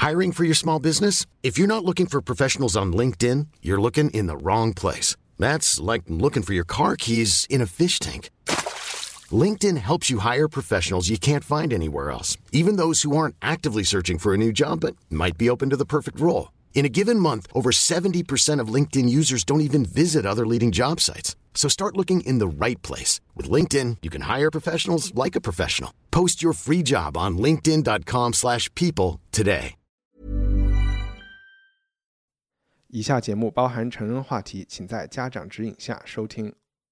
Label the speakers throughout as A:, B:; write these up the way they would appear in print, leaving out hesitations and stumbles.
A: Hiring for your small business? If you're not looking for professionals on LinkedIn, you're looking in the wrong place. That's like looking for your car keys in a fish tank. LinkedIn helps you hire professionals you can't find anywhere else, even those who aren't actively searching for a new job but might be open to the perfect role. In a given month, over 70% of LinkedIn users don't even visit other leading job sites. So start looking in the right place. With LinkedIn, you can hire professionals like a professional. Post your free job on linkedin.com/people today.
B: 以下节目包含成人话题，请在家长指引下收听。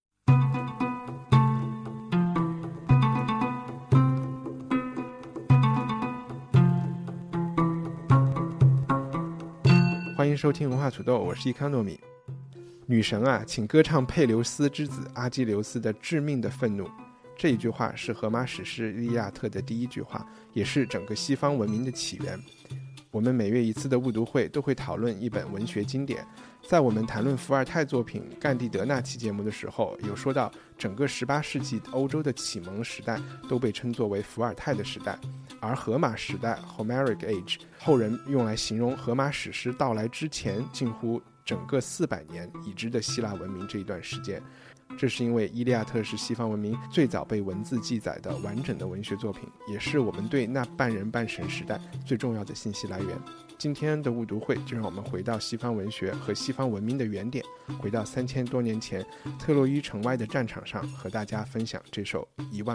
B: 欢迎收听文化土豆，我是伊康糯米。女神啊，请歌唱佩琉斯之子阿基琉斯的致命的愤怒。这一句话是荷马史诗《伊利亚特》的第一句话，也是整个西方文明的起源。我们每月一次的误读会都会讨论一本文学经典。在我们谈论伏尔泰作品《甘地德》那期节目的时候，有说到整个18世纪欧洲的启蒙时代都被称作为伏尔泰的时代，而荷马时代 Homeric Age 后人用来形容荷马史诗到来之前近乎整个400年已知的希腊文明这一段时间。这是因为《伊利亚特》是西方文明最早被文字记载的完整的文学作品，也是我们对那半人半神时代最重要的信息来源。今天的误读会就让我们回到西方文学和西方文明的原点，回到3000多年前特洛伊城外的战场上，和大家分享这首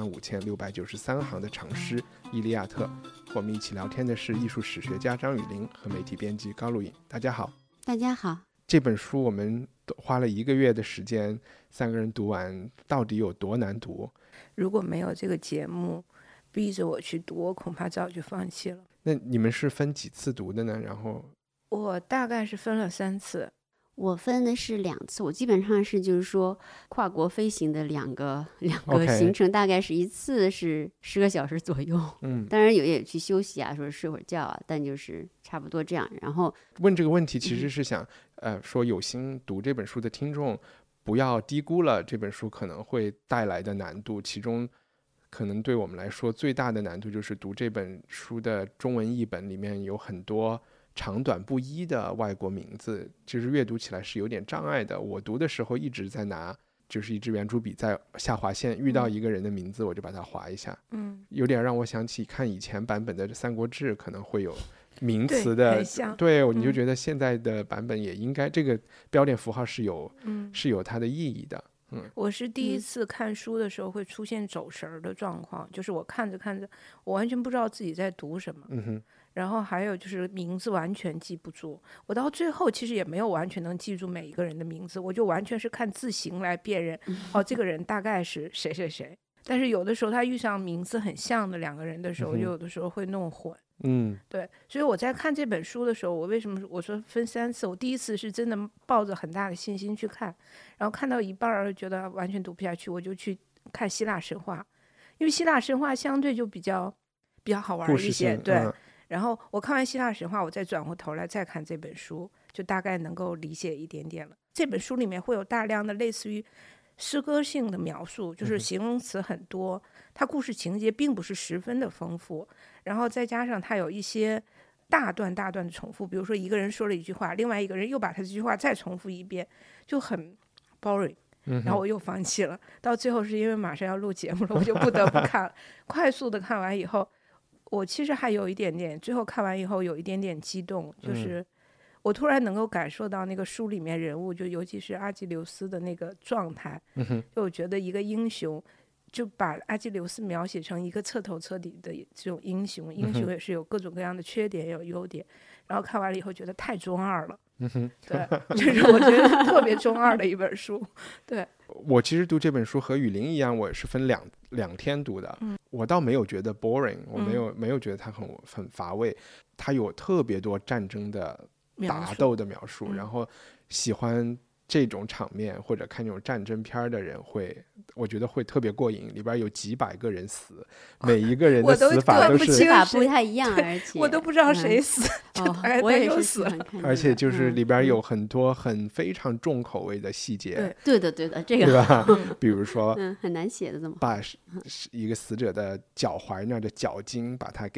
B: 15693行的长诗《伊利亚特》。和我们一起聊天的是艺术史学家张雨林和媒体编辑高露颖。大家好。
C: 大家好。
B: 这本书我们花了1个月的时间，3个人读完，到底有多难读？
D: 如果没有这个节目逼着我去读，我恐怕早就放弃了。
B: 那你们是分几次读的呢？然后
D: 我大概是分了3次。
C: 我分的是2次，我基本上是就是说跨国飞行的两个行程，大概是一次是10个小时左右。当然也去休息啊，说睡会儿觉啊，但就是差不多这样。然后
B: 问这个问题其实是想说有心读这本书的听众不要低估了这本书可能会带来的难度，其中可能对我们来说最大的难度就是读这本书的中文译本里面有很多长短不一的外国名字，就是阅读起来是有点障碍的。我读的时候一直在拿就是一支圆珠笔在下划线，遇到一个人的名字我就把它划一下。有点让我想起看以前版本的《三国志》可能会有名词的，对，你就觉得现在的版本也应该这个标点符号是有它的意义的。
D: 我是第一次看书的时候会出现走神的状况，就是我看着看着我完全不知道自己在读什么。然后还有就是名字完全记不住，我到最后其实也没有完全能记住每一个人的名字，我就完全是看字形来辨认，这个人大概是谁谁谁。但是有的时候他遇上名字很像的2个人的时候，就有的时候会弄混。对，所以我在看这本书的时候，我为什么我说分3次，我第一次是真的抱着很大的信心去看，然后看到一半觉得完全读不下去，我就去看希腊神话，因为希腊神话相对就比较好玩一些。对，然后我看完希腊神话，我再转过头来再看这本书，就大概能够理解一点点了。这本书里面会有大量的类似于诗歌性的描述，就是形容词很多，它故事情节并不是十分的丰富，然后再加上它有一些大段的重复，比如说一个人说了一句话，另外一个人又把他这句话再重复一遍，就很 boring。然后我又放弃了，到最后是因为马上要录节目了，我就不得不看快速的看完以后，我其实还有一点点，最后看完以后有一点点激动，就是我突然能够感受到那个书里面人物，就尤其是阿基琉斯的那个状态，就我觉得一个英雄就把阿基琉斯描写成一个彻头彻底的这种英雄也是有各种各样的缺点也有优点，然后看完了以后觉得太中二了。对，就是我觉得特别中二的一本书。对，
B: 我其实读这本书和雨林一样，我是分两天读的。我倒没有觉得 boring， 我没有觉得它很乏味，它有特别多战争的打斗的描述，然后喜欢这种场面或者看这种战争片的人我觉得会特别过瘾，里边有几百个人死，每一个人的死法都是
C: 死法不太一样，而且
D: 我都不知道谁死，
C: 我也是喜欢看，
B: 而且就是里边有很多非常重口味的细节。
C: 对的这个
B: 对吧？比如说
C: 很难写的，怎么
B: 把一个死者的脚踝那儿的脚筋把它给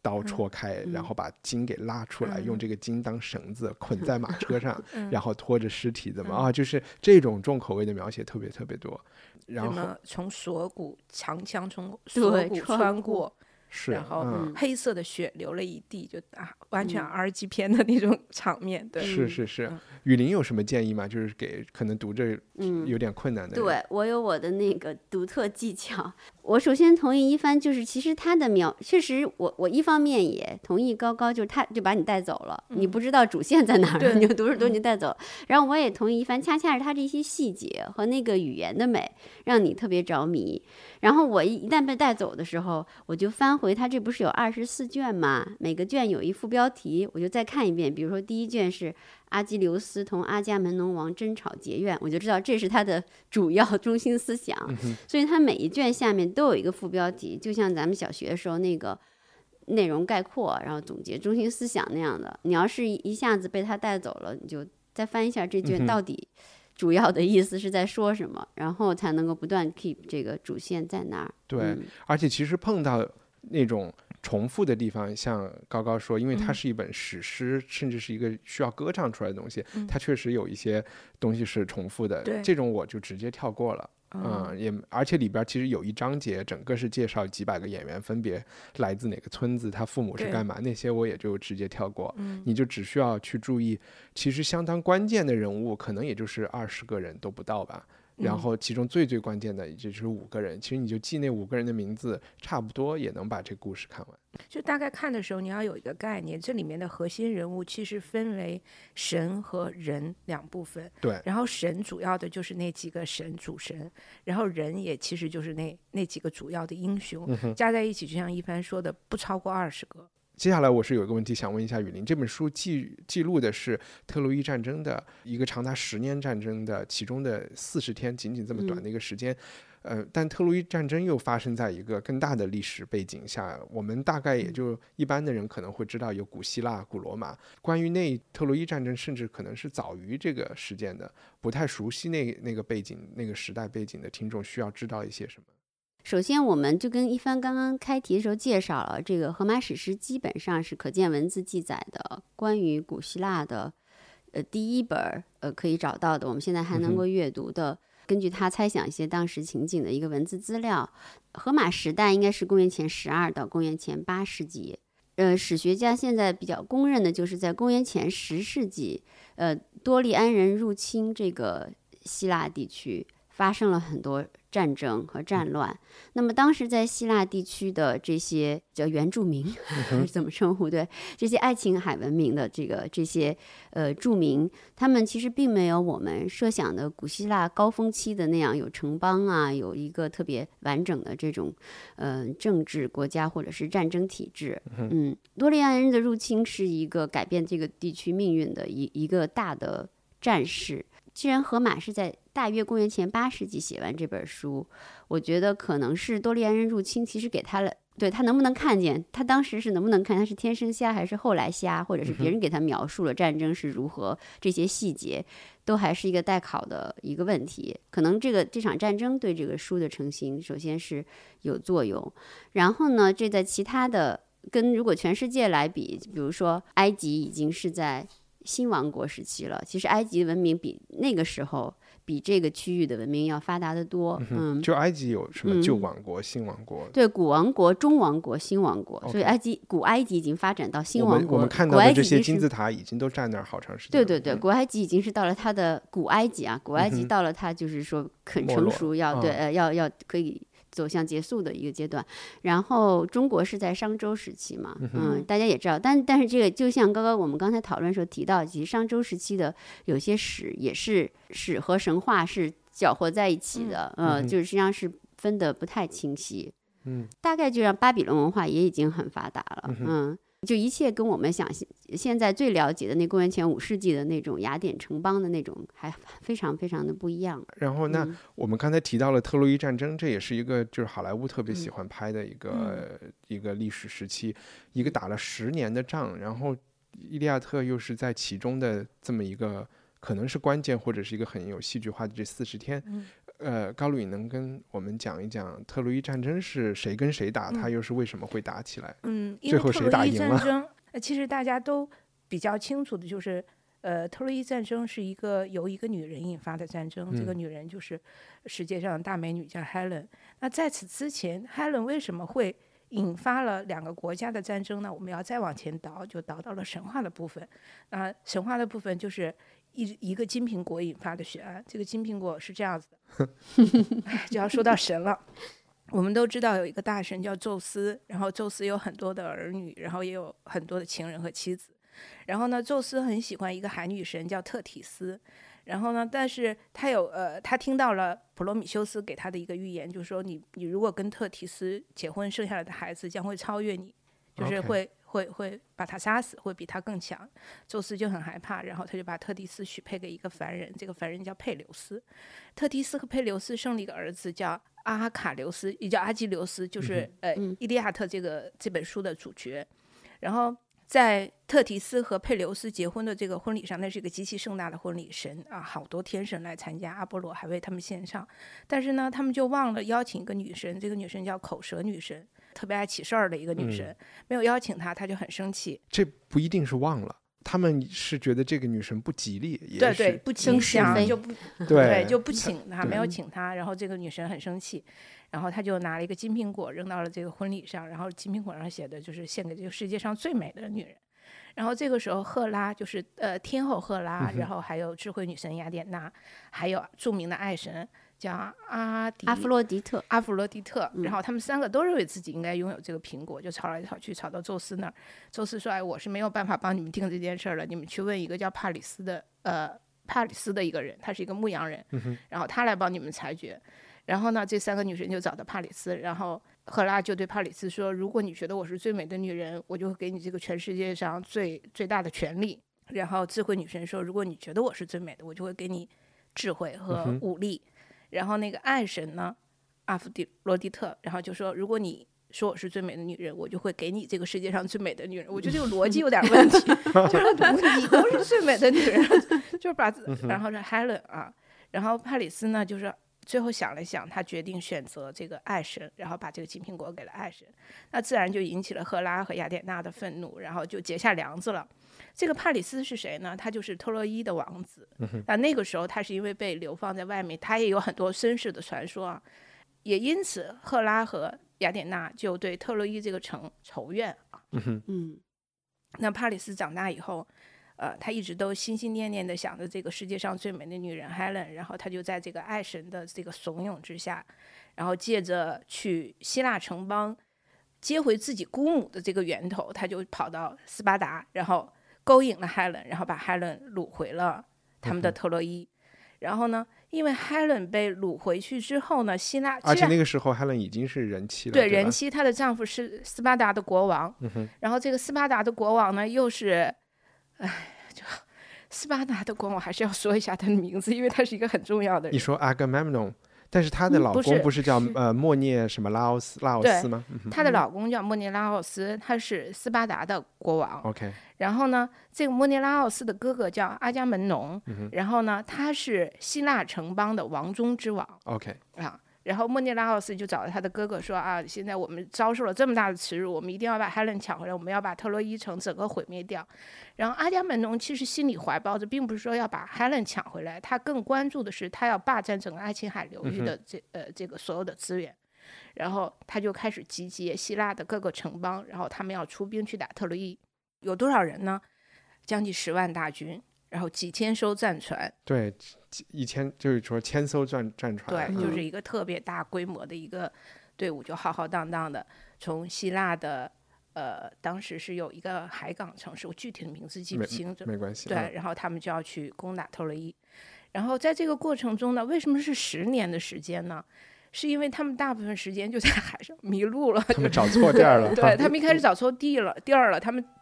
B: 刀戳开，然后把筋给拉出来，用这个筋当绳子捆在马车上，然后拖着尸体怎么就是这种重口味的描写特别特别多。然后
D: 从锁骨长枪从锁骨穿过，
B: 是，
D: 然后黑色的血流了一地，就完全 R 级片的那种场面。对，
B: 是。雨林有什么建议吗？就是给可能读着有点困难的人。
C: 对，我有我的那个独特技巧。我首先同意一帆，就是其实他的确实我一方面也同意高高，就是他就把你带走了，你不知道主线在哪儿，你就读着读你带走了。然后我也同意一帆，恰恰是他这些细节和那个语言的美让你特别着迷。然后我一旦被带走的时候，我就翻回他这不是有24卷吗？每个卷有一副标题，我就再看一遍。比如说第一卷是阿基琉斯同阿伽门农王争吵结怨，我就知道这是他的主要中心思想。所以他每一卷下面都有一个副标题，就像咱们小学的时候那个内容概括然后总结中心思想那样的。你要是一下子被他带走了，你就再翻一下这卷到底主要的意思是在说什么，然后才能够不断 keep 这个主线在那儿。
B: 对，而且其实碰到那种重复的地方，像高高说，因为它是一本史诗，甚至是一个需要歌唱出来的东西，它确实有一些东西是重复的，这种我就直接跳过了。而且里边其实有一章节整个是介绍几百个演员分别来自哪个村子，他父母是干嘛，那些我也就直接跳过。你就只需要去注意其实相当关键的人物可能也就是20个人都不到吧，然后其中最关键的也就是5个人，其实你就记那5个人的名字，差不多也能把这故事看完。
D: 就大概看的时候你要有一个概念，这里面的核心人物其实分为神和人2部分。
B: 对，
D: 然后神主要的就是那几个神主神，然后人也其实就是那几个主要的英雄，加在一起就像一帆说的不超过20个。
B: 接下来我是有一个问题想问一下雨林，这本书记录的是特洛伊战争的一个长达10年战争的其中的40天，仅仅这么短的一个时间。但特洛伊战争又发生在一个更大的历史背景下，我们大概也就一般的人可能会知道有古希腊、古罗马。关于特洛伊战争，甚至可能是早于这个事件的，不太熟悉那个背景、那个时代背景的听众需要知道一些什么？
C: 首先我们就跟一帆刚刚开题的时候介绍了，这个荷马史诗基本上是可见文字记载的关于古希腊的第一本可以找到的，我们现在还能够阅读的，根据他猜想一些当时情景的一个文字资料。荷马时代应该是公元前12到公元前8世纪。史学家现在比较公认的就是在公元前10世纪，多利安人入侵这个希腊地区，发生了很多战争和战乱。那么当时在希腊地区的这些叫原住民怎么称呼，对，这些爱琴海文明的这些住民，他们其实并没有我们设想的古希腊高峰期的那样有城邦啊，有一个特别完整的这种政治国家或者是战争体制。多利安人的入侵是一个改变这个地区命运的一个大的战事。既然荷马是在大约公元前8世纪写完这本书，我觉得可能是多利安人入侵其实给他了，对，他能不能看见，他当时是能不能看，他是天生瞎还是后来瞎，或者是别人给他描述了战争是如何，这些细节都还是一个待考的一个问题。可能这场战争对这个书的成型首先是有作用，然后呢，这在其他的跟如果全世界来比，比如说埃及已经是在新王国时期了，其实埃及文明比那个时候比这个区域的文明要发达得多。
B: 就埃及有什么旧王国、新王国？
C: 对，古王国、中王国、新王国，所以古埃及已经发展到新王国。
B: 我们看到的这些金字塔已经都站那儿好长时间
C: 了。对，古埃及已经是到了它的古埃及啊，古埃及到了它就是说很成熟，要可以走向结束的一个阶段。然后中国是在商周时期嘛，大家也知道，但是这个就像我们刚才讨论时候提到，其实商周时期的有些史也是史和神话是搅和在一起的，就是实际上是分得不太清晰。大概就让巴比伦文化也已经很发达了，就一切跟我们现在最了解的那公元前5世纪的那种雅典城邦的那种还非常非常的不一样。
B: 然后那我们刚才提到了特洛伊战争，这也是一个就是好莱坞特别喜欢拍的一个历史时期，一个打了10年的仗，然后伊利亚特又是在其中的这么一个可能是关键或者是一个很有戏剧化的这40天。 高露颖能跟我们讲一讲特洛伊战争是谁跟谁打，它又是为什么会打起来？最后谁打赢了？
D: 因为特洛伊战争其实大家都比较清楚的就是，特洛伊战争是由一个女人引发的战争，这个女人就是世界上的大美女叫 Helen。那在此之前 Helen 为什么会引发了两个国家的战争呢？我们要再往前倒，就倒到了神话的部分。神话的部分就是一个金苹果引发的血案。这个金苹果是这样子的就要说到神了。我们都知道有一个大神叫宙斯，然后宙斯有很多的儿女，然后也有很多的情人和妻子。然后呢，宙斯很喜欢一个海女神叫特提斯。然后呢，但是他听到了普罗米修斯给他的一个预言，就是说你如果跟特提斯结婚，生下来的孩子将会超越你，就是会把他杀死，会比他更强。宙斯就很害怕，然后他就把特提斯许配给一个凡人，这个凡人叫佩琉斯。特提斯和佩琉斯生了一个儿子叫阿卡琉斯，也叫阿基琉斯，就是伊利亚特这本书的主角。然后在特提斯和佩琉斯结婚的这个婚礼上，那是一个极其盛大的婚礼，好多天神来参加，阿波罗还为他们献上。但是呢，他们就忘了邀请一个女神，这个女神叫口舌女神，特别爱起事儿的一个女神，没有邀请她，她就很生气。
B: 这不一定是忘了，他们是觉得这个女神不吉利，
D: 对，不吉祥，就不请她，没有请她，然后这个女神很生气。然后他就拿了一个金苹果扔到了这个婚礼上，然后金苹果上写的就是献给这个世界上最美的女人。然后这个时候赫拉就是天后赫拉，然后还有智慧女神雅典娜，还有著名的爱神叫阿
C: 弗洛狄特，
D: 然后他们三个都认为自己应该拥有这个苹果，就吵来吵去，吵到宙斯那儿。宙斯说：“我是没有办法帮你们定这件事了，你们去问一个叫帕里斯的一个人，他是一个牧羊人，然后他来帮你们裁决。”然后呢，这三个女神就找到帕里斯，然后赫拉就对帕里斯说：“如果你觉得我是最美的女人，我就会给你这个全世界上最大的权利。”然后智慧女神说：“如果你觉得我是最美的，我就会给你智慧和武力。然后那个爱神呢，阿弗罗狄特，然后就说：“如果你说我是最美的女人，我就会给你这个世界上最美的女人。”我觉得这个逻辑有点问题，就是你都是最美的女人，就是把然后是 Helen 啊，然后帕里斯呢就是最后想了想，他决定选择这个爱神，然后把这个金苹果给了爱神，那自然就引起了赫拉和雅典娜的愤怒，然后就结下梁子了。这个帕里斯是谁呢？他就是特洛伊的王子。那个时候他是因为被流放在外面，他也有很多身世的传说啊，也因此赫拉和雅典娜就对特洛伊这个城仇怨啊。那帕里斯长大以后，他一直都心心念念的想着这个世界上最美的女人 Helen， 然后他就在这个爱神的这个怂恿之下，然后借着去希腊城邦接回自己姑母的这个源头，他就跑到斯巴达，然后勾引了 Helen， 然后把 Helen 掳回了他们的特洛伊。然后呢，因为 Helen 被掳回去之后呢，
B: 而且那个时候 Helen 已经是人妻了，
D: 对人妻，她的丈夫是斯巴达的国王。然后这个斯巴达的国王呢，又是斯巴达的国王，还是要说一下他的名字，因为他是一个很重要的人。
B: 你说 Agamemnon， 但是他的老公不是叫莫涅什么拉奥斯吗？
D: 他的老公叫莫涅拉奥斯，他是斯巴达的国王。
B: OK，
D: 然后呢，这个莫涅拉奥斯的哥哥叫阿伽门农，然后呢，他是希腊城邦的王中之王。
B: OK
D: 啊。然后莫涅拉奥斯就找了他的哥哥说啊，现在我们遭受了这么大的耻辱，我们一定要把 Helen 抢回来，我们要把特洛伊城整个毁灭掉。然后阿伽门农其实心里怀抱着并不是说要把 Helen 抢回来，他更关注的是他要霸占整个爱琴海流域的这个所有的资源。然后他就开始集结希腊的各个城邦，然后他们要出兵去打特洛伊。有多少人呢？将近10万大军，然后几千艘战船。
B: 对，就是说1000艘战船。
D: 对，就是一个特别大规模的一个队伍，就浩浩荡荡的从希腊的当时是有一个海港城市，我具体的名字记不清楚，
B: 没关系。
D: 对，然后他们就要去攻打特洛伊。然后在这个过程中呢，为什么是10年的时间呢？是因为他们大部分时间就在海上迷路了，
B: 他们找错地儿了。
D: 对，他们一开始找错地儿了，他们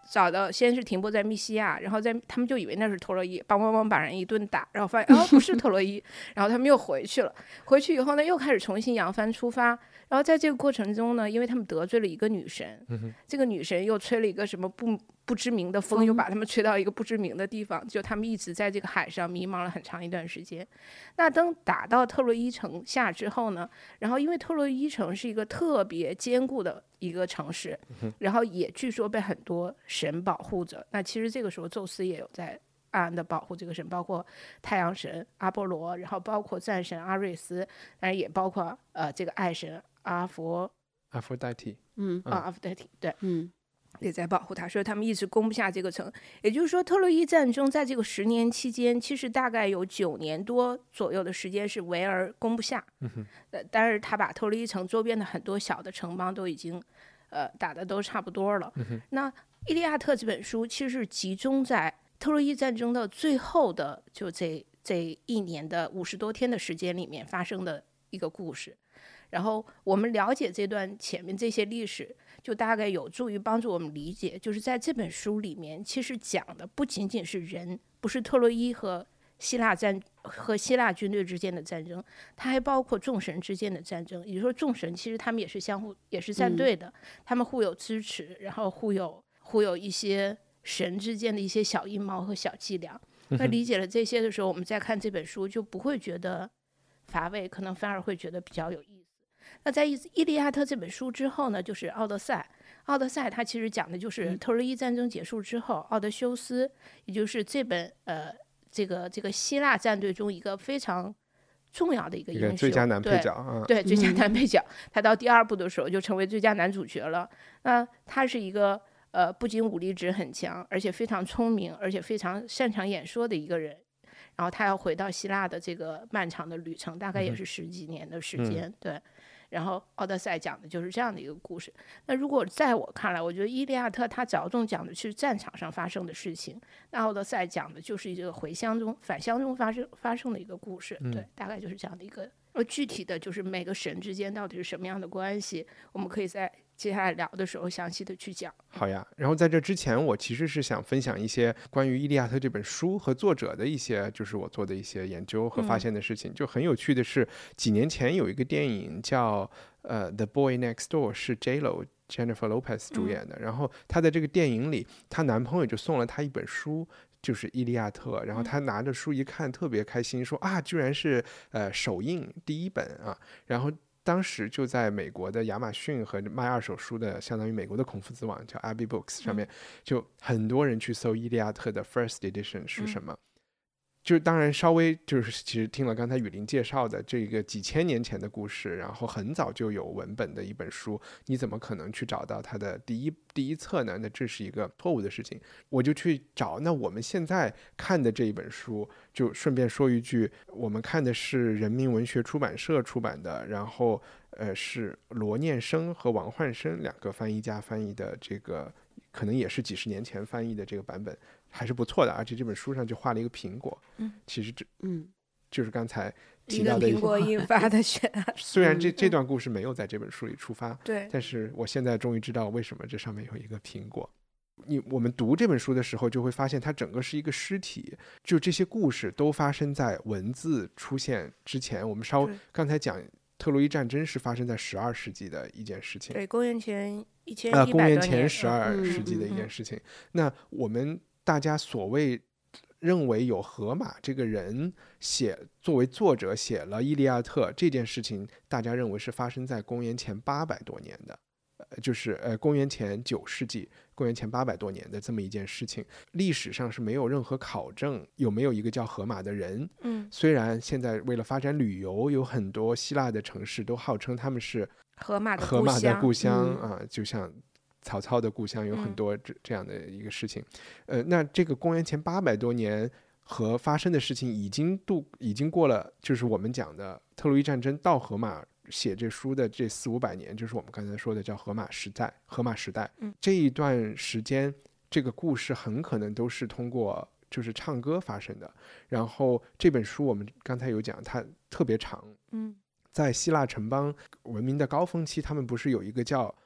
D: 找到先是停泊在密西亚，然后他们就以为那是特洛伊，梆梆梆把人一顿打，然后发现不是特洛伊，然后他们又回去了。回去以后呢，又开始重新扬帆出发。然后在这个过程中呢，因为他们得罪了一个女神，这个女神又吹了一个什么不知名的风，又把他们吹到一个不知名的地方，就他们一直在这个海上迷茫了很长一段时间。那等打到特洛伊城下之后呢，然后因为特洛伊城是一个特别坚固的一个城市，然后也据说被很多神保护着。那其实这个时候宙斯也有在暗暗的保护这个神，包括太阳神阿波罗，然后包括战神阿瑞斯，当然也包括这个爱神阿佛
B: 代替，
D: 阿佛代替，对，也在保护他，所以他们一直攻不下这个城。也就是说，特洛伊战争在这个10年期间，其实大概有9年多左右的时间是围而攻不下。但是他把特洛伊城周边的很多小的城邦都已经打的都差不多了。那《伊利亚特》这本书其实是集中在特洛伊战争的最后的就这1年的50多天的时间里面发生的一个故事。然后我们了解这段前面这些历史，就大概有助于帮助我们理解，就是在这本书里面其实讲的不仅仅是人，不是特洛伊和希腊军队之间的战争，它还包括众神之间的战争。也就是说众神其实他们也是也是站队的，他们互有支持，然后互有一些神之间的一些小阴谋和小伎俩。那理解了这些的时候，我们再看这本书就不会觉得乏味，可能反而会觉得比较有意思。那在《伊利亚特》这本书之后呢，就是奥德赛。奥德赛它其实讲的就是特洛伊战争结束之后，奥德修斯，也就是这本这个希腊战队中一个非常重要的一个英雄，
B: 最佳男配角，
D: 对，最佳男配角。他到第2部的时候就成为最佳男主角了。那他是一个不仅武力值很强，而且非常聪明，而且非常擅长演说的一个人。然后他要回到希腊的这个漫长的旅程，大概也是10几年的时间，对。然后奥德赛讲的就是这样的一个故事。那如果在我看来，我觉得伊利亚特他着重讲的是战场上发生的事情，那奥德赛讲的就是一个返乡中发生的一个故事，对，大概就是这样的一个。具体的就是每个神之间到底是什么样的关系，我们可以在接下来聊的时候详细的去讲。
B: 好呀，然后在这之前我其实是想分享一些关于《伊利亚特》这本书和作者的一些就是我做的一些研究和发现的事情。就很有趣的是，几年前有一个电影叫The Boy Next Door， 是 J-Lo Jennifer Lopez 主演的，然后她在这个电影里，她男朋友就送了她一本书，就是《伊利亚特》，然后她拿着书一看特别开心，说居然是首映第1本啊，然后当时就在美国的亚马逊和卖2手书的相当于美国的孔夫子网叫 Abbey Books 上面，就很多人去搜《伊利亚特》的 First Edition 是什么。就当然稍微就是其实听了刚才雨林介绍的这个几千年前的故事，然后很早就有文本的一本书，你怎么可能去找到它的第一册呢？那这是一个错误的事情。我就去找，那我们现在看的这一本书，就顺便说一句，我们看的是人民文学出版社出版的，然后是罗念生和王焕生2个翻译家翻译的，这个可能也是几10年前翻译的这个版本，还是不错的，而且这本书上就画了一个苹果，其实就是刚才提到的
D: 一个苹果引发的悬案。
B: 虽然这段故事没有在这本书里出发，
D: 对，
B: 但是我现在终于知道为什么这上面有一个苹果。我们读这本书的时候就会发现它整个是一个尸体，就这些故事都发生在文字出现之前。我们刚才讲特洛伊战争是发生在12世纪的一件事情，
D: 对，公元前1100
B: 公元前12世纪的一件事情。那我们大家所谓认为有荷马这个人作为作者写了《伊利亚特》这件事情，大家认为是发生在公元前800多年的，就是公元前9世纪，公元前800多年的这么一件事情。历史上是没有任何考证有没有一个叫荷马的人。虽然现在为了发展旅游，有很多希腊的城市都号称他们是
D: 荷马的
B: 故乡就像曹操的故乡有很多这样的一个事情。那这个公元前800多年和发生的事情已经过了，就是我们讲的特洛伊战争到荷马写这书的这400-500年，就是我们刚才说的叫荷马时代。这一段时间这个故事很可能都是通过就是唱歌发生的。然后这本书我们刚才有讲它特别长，在希腊城邦文明的高峰期，他们不是有一个叫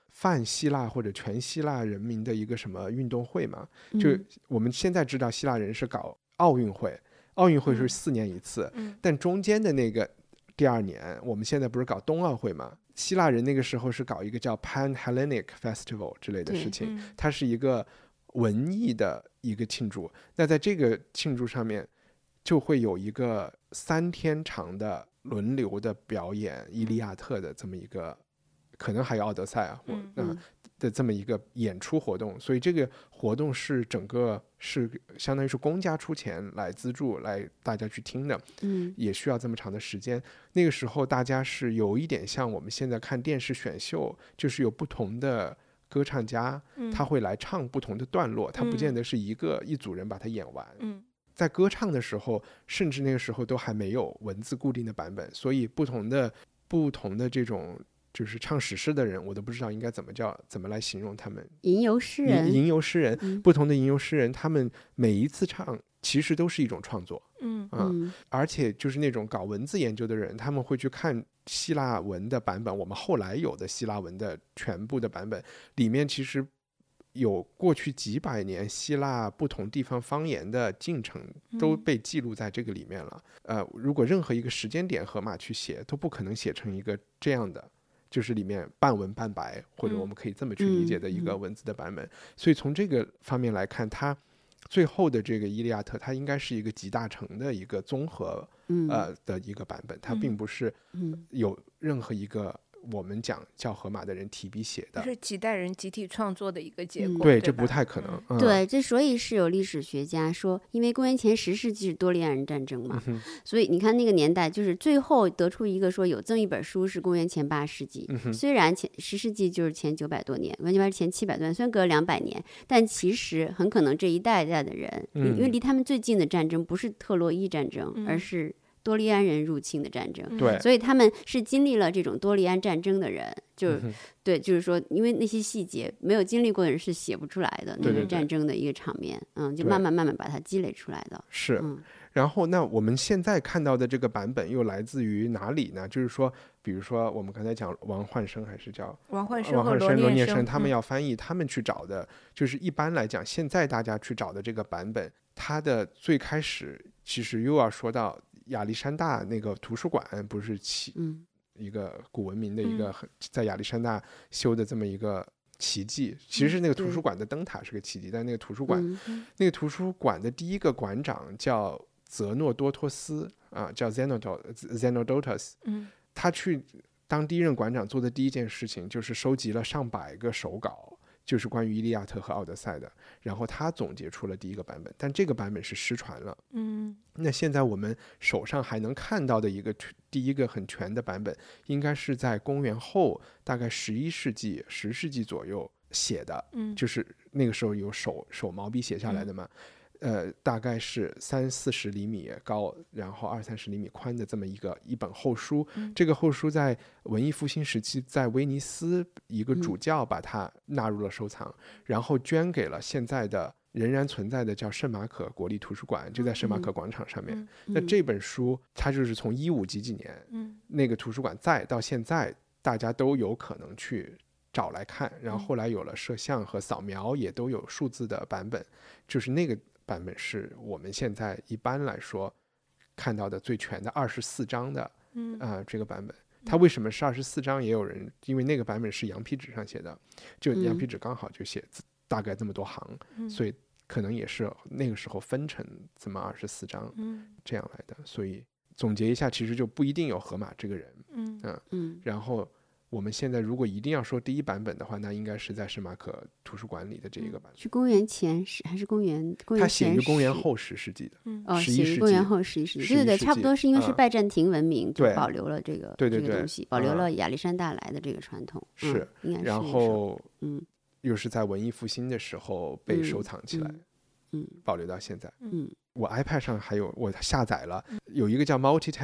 B: 泛希腊或者全希腊人民的一个什么运动会嘛，就我们现在知道希腊人是搞奥运会，奥运会是4年一次，但中间的那个第2年，我们现在不是搞冬奥会嘛，希腊人那个时候是搞一个叫 Pan-Hellenic Festival 之类的事情，它是一个文艺的一个庆祝。那在这个庆祝上面就会有一个3天长的轮流的表演伊利亚特的这么一个，可能还有奥德赛啊的这么一个演出活动。所以这个活动是整个是相当于是公家出钱来资助来大家去听的，也需要这么长的时间。那个时候大家是有一点像我们现在看电视选秀，就是有不同的歌唱家，他会来唱不同的段落，他不见得是一组人把它演完。在歌唱的时候，甚至那个时候都还没有文字固定的版本，所以不同的这种就是唱史诗的人，我都不知道应该怎么来形容他们。
C: 吟游诗人，
B: 不同的吟游诗人，他们每一次唱其实都是一种创作。而且就是那种搞文字研究的人，他们会去看希腊文的版本，我们后来有的希腊文的全部的版本里面，其实有过去几百年希腊不同地方方言的进程都被记录在这个里面了。如果任何一个时间点荷马去写，都不可能写成一个这样的，就是里面半文半白，或者我们可以这么去理解的一个文字的版本。所以从这个方面来看，它最后的这个伊利亚特，它应该是一个集大成的一个综合的一个版本，它并不是有任何一个我们讲叫荷马的人提笔写的，
D: 是几代人集体创作的一个结果。
B: 对，这不太可能。
C: 对，这所以是有历史学家说，因为公元前10世纪是多利安人战争嘛，所以你看那个年代，就是最后得出一个说有这么一本书是公元前8世纪，虽然10世纪就是前900多年，完全是前700多年，虽然隔了200年，但其实很可能这一代的人，因为离他们最近的战争不是特洛伊战争，而是多利安人入侵的战争，
B: 对，
C: 所以他们是经历了这种多利安战争的人，对，就是说，因为那些细节没有经历过的人是写不出来的，那个战争的一个场面，就慢慢把它积累出来的。
B: 是，然后那我们现在看到的这个版本又来自于哪里呢？就是说，比如说我们刚才讲王焕生还是叫
D: 王焕生和
B: 罗
D: 念
B: 生，他们要翻译，他们去找的，就是一般来讲，现在大家去找的这个版本，它的最开始其实又要说到亚历山大那个图书馆，不是一个古文明的一个在亚历山大修的这么一个奇迹。其实那个图书馆的灯塔是个奇迹，但那个图书馆的第一个馆长叫泽诺多托斯叫 Zenodotus， 他去当第一任馆长做的第一件事情就是收集了上百个手稿，就是关于伊利亚特和奥德赛的，然后他总结出了第一个版本，但这个版本是失传了。那现在我们手上还能看到的第一个很全的版本，应该是在公元后大概10世纪左右写的，就是那个时候有手毛笔写下来的嘛。大概是30-40厘米高，然后20-30厘米宽的这么一本厚书。这个厚书在文艺复兴时期在威尼斯一个主教把它纳入了收藏，然后捐给了现在的仍然存在的叫圣马可国立图书馆，就在圣马可广场上面。那这本书它就是从15几年那个图书馆到现在大家都有可能去找来看，然后后来有了摄像和扫描，也都有数字的版本，就是那个版本是我们现在一般来说看到的最全的24章的这个版本。它为什么是24章？也有人因为那个版本是羊皮纸上写的，就羊皮纸刚好就写大概这么多行，所以可能也是那个时候分成这么24章这样来的。所以总结一下，其实就不一定有荷马这个人。然后我们现在如果一定要说第一版本的话，那应该是在圣马可图书馆里的这一个版本。
C: 是公元前还是公元前？
B: 它写于公元后10世纪的。
C: 写于公元后11世纪。对，差不多是因为是拜占庭文明，就保留了这个东西，保留了亚历山大来的这个传统。
B: 是，然后又是在文艺复兴的时候被收藏起来，保留到现在。我 iPad 上还有，我下载了有一个叫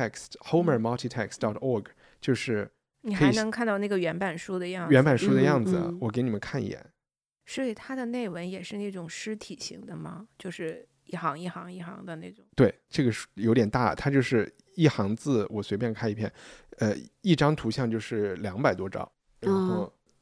B: multitext，homermultitext.org， 就是
D: 你还能看到那个原版书的样
B: 子，我给你们看一眼。
D: 所以它的内文也是那种诗体型的吗？就是一行一行一行的那种？
B: 对，这个有点大，它就是一行字，我随便开一篇，一张图像就是200多兆，然后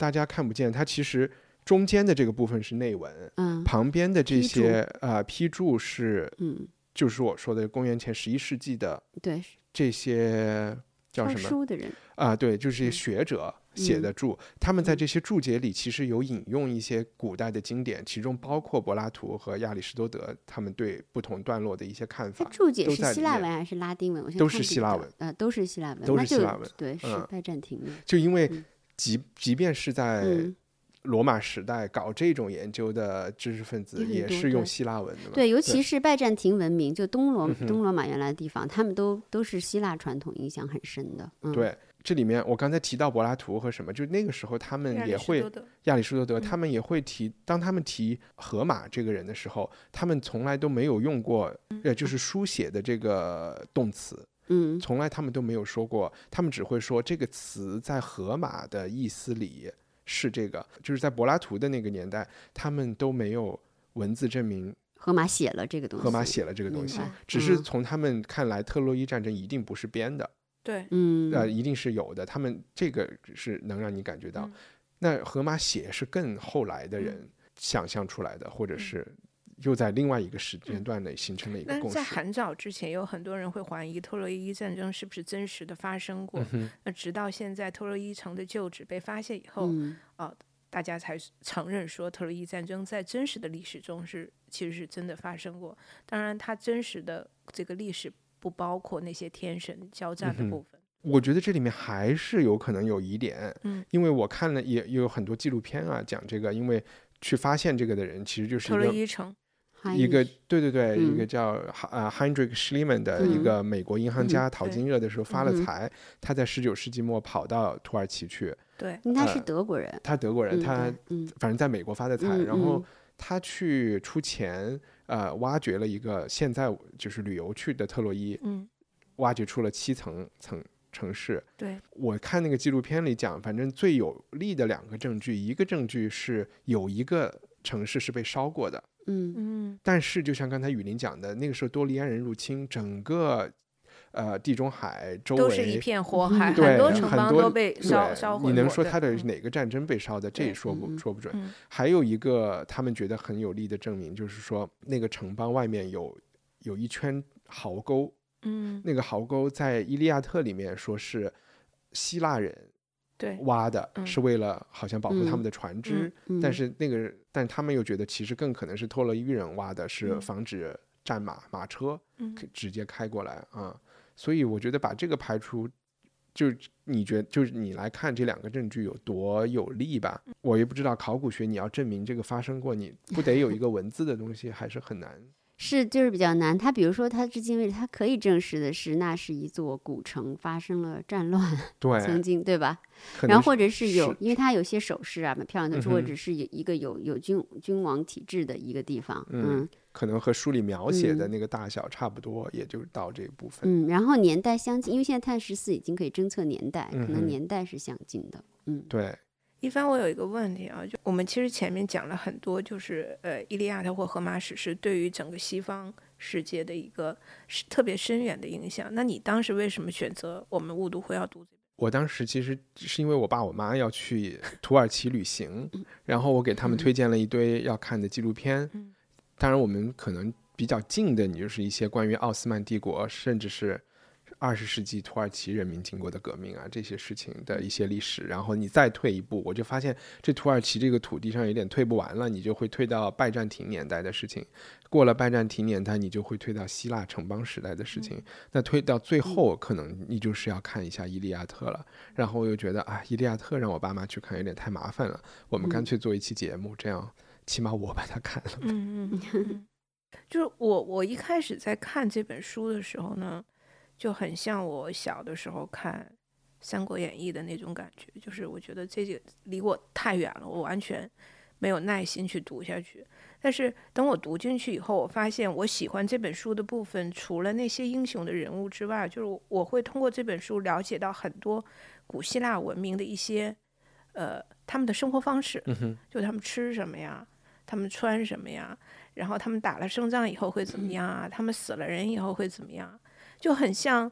B: 大家看不见，它其实中间的这个部分是内文，旁边的这些批注是，就是我说的公元前11世纪的，
C: 对，
B: 这些叫什么
C: 书的人
B: 对，就是学者写的注，他们在这些注解里其实有引用一些古代的经典，其中包括柏拉图和亚里士多德他们对不同段落的一些看法。
C: 注解是希腊文还是拉丁文？
B: 都是希腊文，
C: 都是希腊文，
B: 都是希腊文。
C: 对，是拜占庭的。
B: 就因为即便是在罗马时代搞这种研究的知识分子也是用希腊文的嘛。
C: 对，尤其是拜占庭文明，就东罗马原来的地方，他们都是希腊传统影响很深的。
B: 对，这里面我刚才提到柏拉图和什么，就那个时候他们也会亚里士多德他们也会提，当他们提荷马这个人的时候，他们从来都没有用过就是书写的这个动词。从来他们都没有说过，他们只会说这个词在荷马的意思里是这个，就是在柏拉图的那个年代，他们都没有文字证明
C: 荷马写了这个东西，
B: 只是从他们看来，特洛伊战争一定不是编的，
D: 对，
B: 一定是有的，他们这个是能让你感觉到。那荷马写是更后来的人想象出来的，或者是又在另外一个时间段内形成了一个共识。
D: 但是在很早之前，有很多人会怀疑特洛伊战争是不是真实的发生过。那直到现在特洛伊城的旧址被发现以后，大家才承认说特洛伊战争在真实的历史中其实是真的发生过。当然，它真实的这个历史不包括那些天神交战的部分。
B: 我觉得这里面还是有可能有疑点，因为我看了也有很多纪录片讲这个，因为去发现这个的人其实就是
D: 特洛伊城。
B: 一个对，一个叫Heinrich Schliemann 的一个美国银行家，淘金热的时候发了财，他在19世纪末跑到土耳其去。
D: 对，
C: 他是德国人，
B: 他反正在美国发的财，然后他去出钱挖掘了一个现在就是旅游去的特洛伊，挖掘出了7层城市。
D: 对，
B: 我看那个纪录片里讲，反正最有力的2个证据，一个证据是有一个城市是被烧过的。但是就像刚才雨林讲的，那个时候多利安人入侵，整个地中海周围
D: 都是一片火海，很多城邦都被烧毁。
B: 你能说他的哪个战争被烧的？这也说不准。还有一个他们觉得很有力的证明，就是说那个城邦外面有一圈壕沟，那个壕沟在《伊利亚特》里面说是希腊人挖的，是为了好像保护他们的船只，但他们又觉得其实更可能是特洛伊人挖的，是防止战马车直接开过来所以我觉得把这个排除，就是你来看这2个证据有多有力吧。我也不知道考古学你要证明这个发生过，你不得有一个文字的东西，还是很难。
C: 就是比较难。他比如说他至今为止他可以证实的是那是一座古城发生了战乱，
B: 对，
C: 曾经对吧？然后或者是因为他有些首饰蛮漂亮的，或者是一个有君王体制的一个地方，
B: 可能和书里描写的那个大小差不多，也就到这个部分。
C: 然后年代相近，因为现在碳14已经可以侦测年代，可能年代是相近的。
B: 对。
D: 一帆，我有一个问题就我们其实前面讲了很多，就是伊利亚特或荷马史诗对于整个西方世界的一个特别深远的影响。那你当时为什么选择我们误读会要读这本？
B: 我当时其实是因为我爸我妈要去土耳其旅行，然后我给他们推荐了一堆要看的纪录片。当然我们可能比较近的，你就是一些关于奥斯曼帝国，甚至是20世纪土耳其人民经过的革命这些事情的一些历史。然后你再退一步，我就发现这土耳其这个土地上有点退不完了，你就会退到拜占庭年代的事情，过了拜占庭年代你就会退到希腊城邦时代的事情，那退到最后可能你就是要看一下伊利亚特了。然后我又觉得伊利亚特让我爸妈去看有点太麻烦了，我们干脆做一期节目，这样起码我把它看了。
D: 就是我一开始在看这本书的时候呢，就很像我小的时候看《三国演义》的那种感觉，就是我觉得这个离我太远了，我完全没有耐心去读下去。但是等我读进去以后，我发现我喜欢这本书的部分，除了那些英雄的人物之外，就是我会通过这本书了解到很多古希腊文明的一些他们的生活方式，就他们吃什么呀，他们穿什么呀，然后他们打了胜仗以后会怎么样他们死了人以后会怎么样，就很像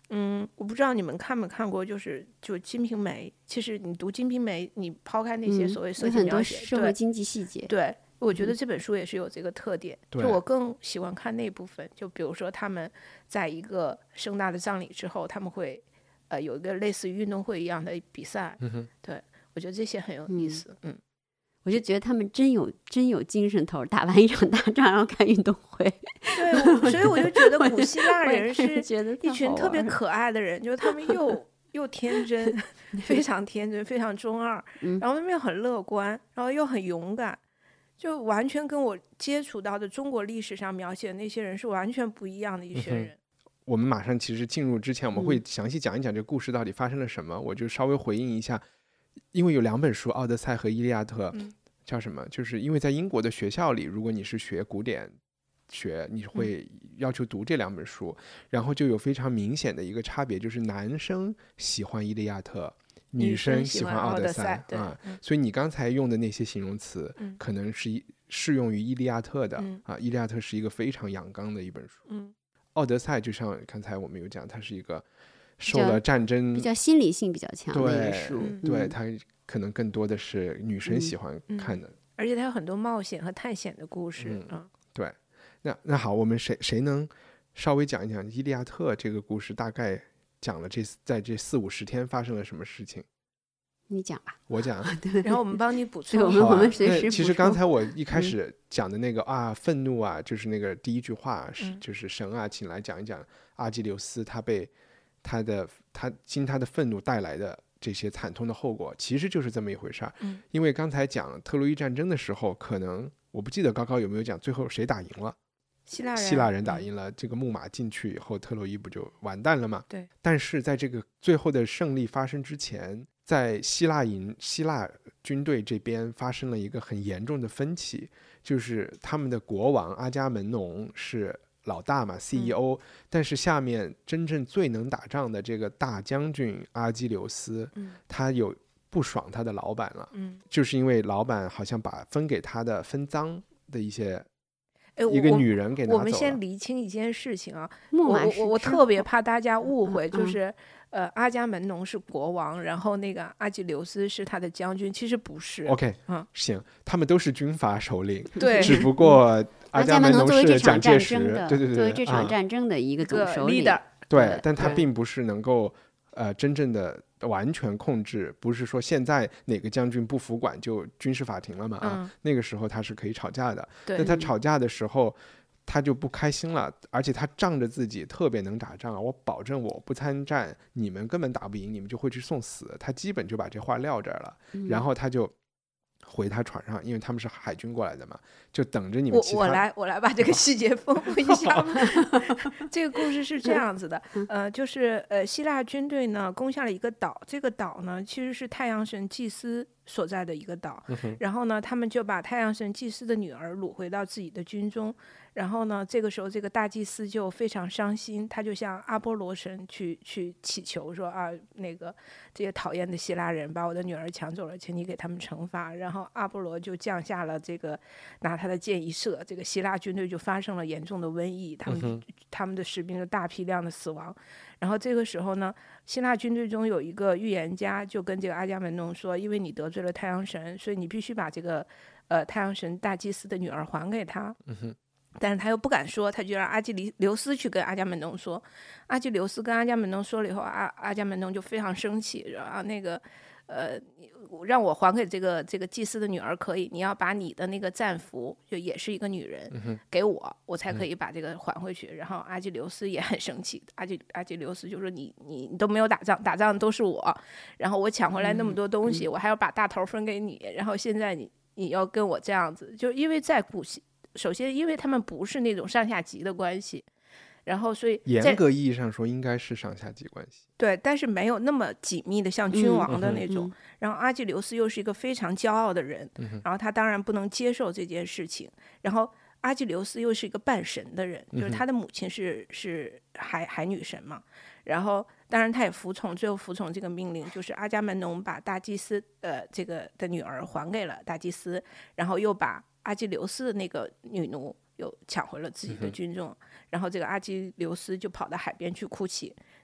D: 我不知道你们看没看过，就《金瓶梅》。其实你读《金瓶梅》，你抛开那些所谓色情描写，
C: 很多社会经济细节。
D: 对，我觉得这本书也是有这个特点。就我更喜欢看那部分。就比如说他们在一个盛大的葬礼之后，他们会有一个类似于运动会一样的比赛。对，我觉得这些很有意思。
C: 我就觉得他们真有精神头，打完一场大仗然后看运动会。
D: 对，所以我就觉得古希腊人是一群特别可爱的人，就是他们又天真，非常天真，非常中二，然后他们又很乐观，然后又很勇敢，就完全跟我接触到的中国历史上描写的那些人是完全不一样的一群人。
B: 我们马上其实进入之前，我们会详细讲一讲这个故事到底发生了什么。我就稍微回应一下。因为有2本书《奥德赛》和《伊利亚特》，叫什么？就是因为在英国的学校里，如果你是学古典学，你会要求读这2本书，然后就有非常明显的一个差别，就是男生喜欢《伊利亚特》，女生喜欢《奥德赛》所以你刚才用的那些形容词，可能是适用于《伊利亚特》的《伊利亚特》是一个非常阳刚的一本书，奥德赛》就像刚才我们有讲，它是一个受了战争
C: 比较心理性比较强的一个书，
B: 对，它可能更多的是女生喜欢看的，
D: 而且它有很多冒险和探险的故事。
B: 对，那好，我们谁能稍微讲一讲《伊利亚特》这个故事，大概讲了在这40-50天发生了什么事情？
C: 你讲吧，
B: 我讲，
D: 然后我们帮你补充。
C: 我们随时补充。
B: 其实刚才我一开始讲的那个愤怒啊，就是那个第一句话，就是神啊，请来讲一讲阿基琉斯他被他的愤怒带来的这些惨痛的后果，其实就是这么一回事儿。因为刚才讲特洛伊战争的时候，可能我不记得高高有没有讲最后谁打赢了。希腊人打赢了，这个木马进去以后，特洛伊不就完蛋了吗？
D: 对。
B: 但是在这个最后的胜利发生之前，在希腊军队这边发生了一个很严重的分歧，就是他们的国王阿伽门农是老大嘛 CEO，但是下面真正最能打仗的这个大将军阿基琉斯，他有不爽他的老板了，就是因为老板好像把分给他的分赃的一个女人给拿走了。
D: 我们先厘清一件事情啊，我特别怕大家误会，就是阿伽门农是国王，然后那个阿基琉斯是他的将军，其实不是。
B: OK，行，他们都是军阀首领，
D: 对，
B: 只不过阿伽门农是蒋介石，对，
C: 作为这场战争的一个总首领，
B: 对，但他并不是能够真正的完全控制，不是说现在哪个将军不服管就军事法庭了嘛那个时候他是可以吵架的，但他吵架的时候他就不开心了，而且他仗着自己特别能打仗，我保证我不参战你们根本打不赢，你们就会去送死，他基本就把这话撂这儿了，然后他就回他船上，因为他们是海军过来的嘛，就等着你们其他。
D: 我来把这个细节丰富一下。这个故事是这样子的，就是希腊军队呢攻下了一个岛，这个岛呢其实是太阳神祭司所在的一个岛，然后呢他们就把太阳神祭司的女儿掳回到自己的军中，然后呢这个时候这个大祭司就非常伤心，他就向阿波罗神去祈求说啊，那个这些讨厌的希腊人把我的女儿抢走了，请你给他们惩罚。然后阿波罗就降下了这个拿他的箭一射，这个希腊军队就发生了严重的瘟疫，他们的士兵就大批量的死亡。然后这个时候呢，希腊军队中有一个预言家就跟这个阿伽门农说，因为你得罪了太阳神，所以你必须把这个太阳神大祭司的女儿还给他。但是他又不敢说，他就让阿基琉斯去跟阿伽门农说。阿基琉斯跟阿伽门农说了以后，阿伽门农就非常生气，说啊那个让我还给这个祭司的女儿可以，你要把你的那个战俘就也是一个女人给我才可以把这个还回去。然后阿基琉斯也很生气，阿基琉斯就说你都没有打仗，打仗都是我，然后我抢回来那么多东西，我还要把大头分给你，然后现在你要跟我这样子，就因为在古希，首先因为他们不是那种上下级的关系，然后所以
B: 严格意义上说应该是上下级关系，
D: 对，但是没有那么紧密的像君王的那种。然后阿基琉斯又是一个非常骄傲的人，然后他当然不能接受这件事情。然后阿基琉斯又是一个半神的人，就是他的母亲是海女神嘛。然后当然他也最后服从这个命令，就是阿伽门农把大祭司这个的女儿还给了大祭司，然后又把阿基琉斯的那个女奴又抢回了自己的军中，然后这个阿基琉斯就跑到海边去哭泣，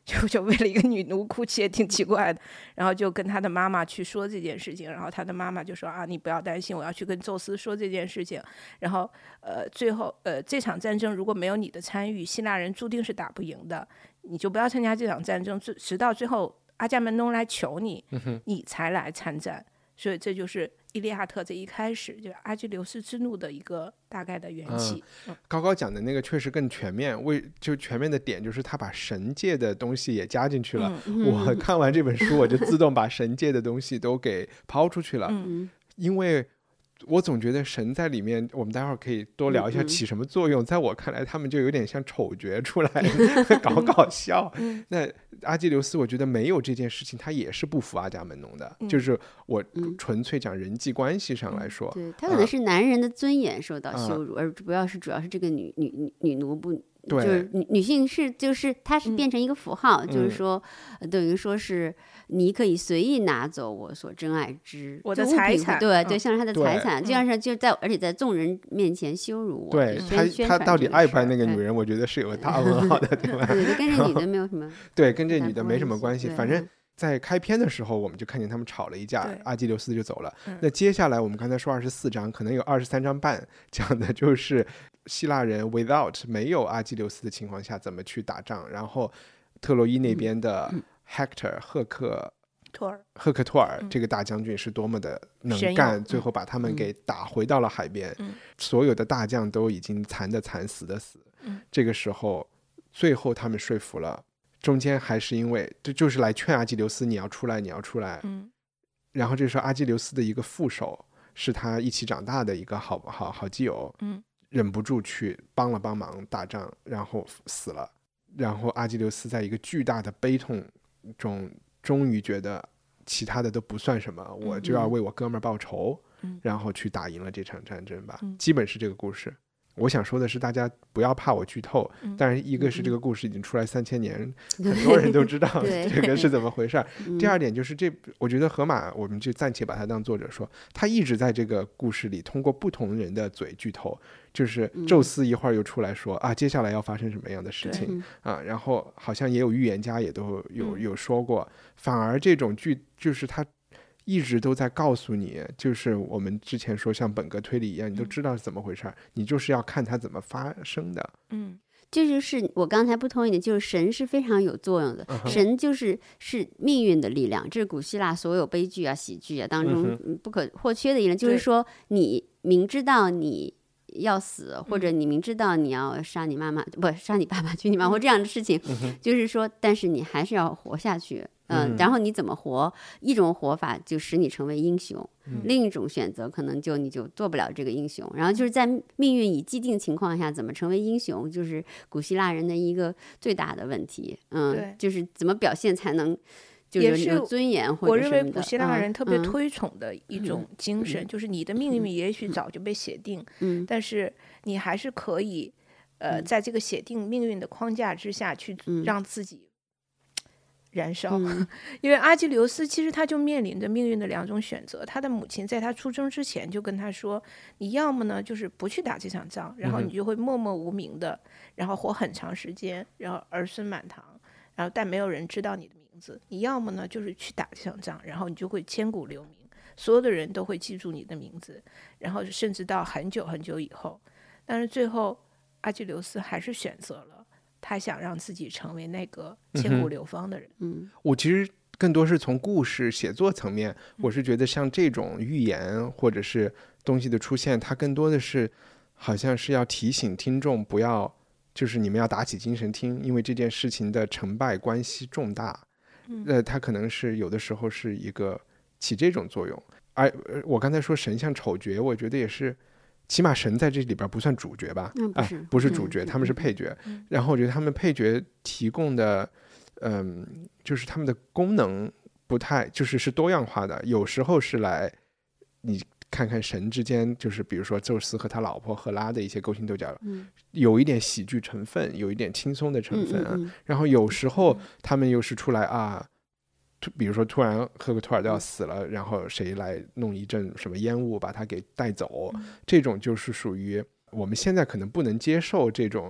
D: 就为了一个女奴哭泣也挺奇怪的，然后就跟他的妈妈去说这件事情，然后他的妈妈就说啊，你不要担心，我要去跟宙斯说这件事情，然后最后这场战争如果没有你的参与，希腊人注定是打不赢的，你就不要参加这场战争，直到最后阿伽门农来求你，你才来参战。所以这就是伊利亚特这一开始就阿基琉斯之怒的一个大概的缘起。
B: 高高讲的那个确实更全面，就全面的点就是他把神界的东西也加进去了。我看完这本书我就自动把神界的东西都给抛出去了，因为我总觉得神在里面，我们待会儿可以多聊一下起什么作用。在我看来他们就有点像丑角出来搞笑。那阿基琉斯我觉得没有这件事情他也是不服阿伽门农的，就是我纯粹讲人际关系上来说，
C: 对，他可能是男人的尊严受到羞辱，而主要是这个女奴不，就是女性是就是她是变成一个符号，就是说等于说是你可以随意拿走我所珍爱之
D: 我的财产，
C: 对，像是他的财产，这样是就而且在众人面前羞辱我。
B: 对，他到底爱不爱那个女人，我觉得是有个大问号的，对吧？
C: 对，跟这女的没有什么，
B: 对，跟这女的没什么关系。反正在开篇的时候，我们就看见他们吵了一架，阿基琉斯就走了。那接下来我们刚才说24章，可能有23章半讲的就是希腊人 without 没有阿基琉斯的情况下怎么去打仗，然后特洛伊那边的Hector 赫克托尔这个大将军是多么的能干，最后把他们给打回到了海边，所有的大将都已经残的残死的死，这个时候最后他们说服了，中间还是因为就是来劝阿基琉斯你要出来，然后这时候阿基琉斯的一个副手是他一起长大的一个好基友，忍不住去帮忙打仗，然后死了，然后阿基琉斯在一个巨大的悲痛中终于觉得其他的都不算什么，我就要为我哥们儿报仇，然后去打赢了这场战争吧，基本是这个故事。我想说的是大家不要怕我剧透，当然一个是这个故事已经出来3000年，很多人都知道这个是怎么回事。第二点就是我觉得荷马，我们就暂且把他当作者说，他一直在这个故事里通过不同人的嘴剧透，就是宙斯一会儿又出来说啊接下来要发生什么样的事情啊，然后好像也有预言家也都有说过，反而这种剧就是他一直都在告诉你，就是我们之前说像本格推理一样，你都知道是怎么回事，你就是要看它怎么发生的。
C: 这就是我刚才不同意的，就是神是非常有作用的，神是命运的力量，这是古希腊所有悲剧啊喜剧啊当中不可或缺的一点，就是说你明知道你要死，或者你明知道你要杀你妈妈，不杀你爸爸娶你妈或这样的事情，就是说但是你还是要活下去，然后你怎么活，一种活法就使你成为英雄，另一种选择可能你就做不了这个英雄，然后就是在命运已既定情况下怎么成为英雄，就是古希腊人的一个最大的问题，就是怎么表现才能就是有尊严或者什么的。
D: 我认为古希腊人特别推崇的一种精神，就是你的命运也许早就被写定，但是你还是可以在这个写定命运的框架之下去让自己燃烧，因为阿基琉斯其实他就面临着命运的2种选择，他的母亲在他出生之前就跟他说，你要么呢就是不去打这场仗，然后你就会默默无名的，然后活很长时间，然后儿孙满堂，然后但没有人知道你的名字，你要么呢就是去打这场仗，然后你就会千古留名，所有的人都会记住你的名字，然后甚至到很久很久以后。但是最后阿基琉斯还是选择了他想让自己成为那个千古流芳的人。
B: 我其实更多是从故事写作层面，我是觉得像这种寓言或者是东西的出现，它更多的是好像是要提醒听众不要，就是你们要打起精神听，因为这件事情的成败关系重大，它可能是有的时候是一个起这种作用。而我刚才说神像丑角，我觉得也是起码神在这里边不算主角吧，不是主角，他们是配角。然后我觉得他们配角提供的就是他们的功能不太是多样化的，有时候是来你看看神之间，就是比如说宙斯和他老婆赫拉的一些勾心斗角，有一点喜剧成分，有一点轻松的成分啊。然后有时候他们又是出来啊，比如说突然赫克托尔都要死了，然后谁来弄一阵什么烟雾把他给带走，这种就是属于我们现在可能不能接受这种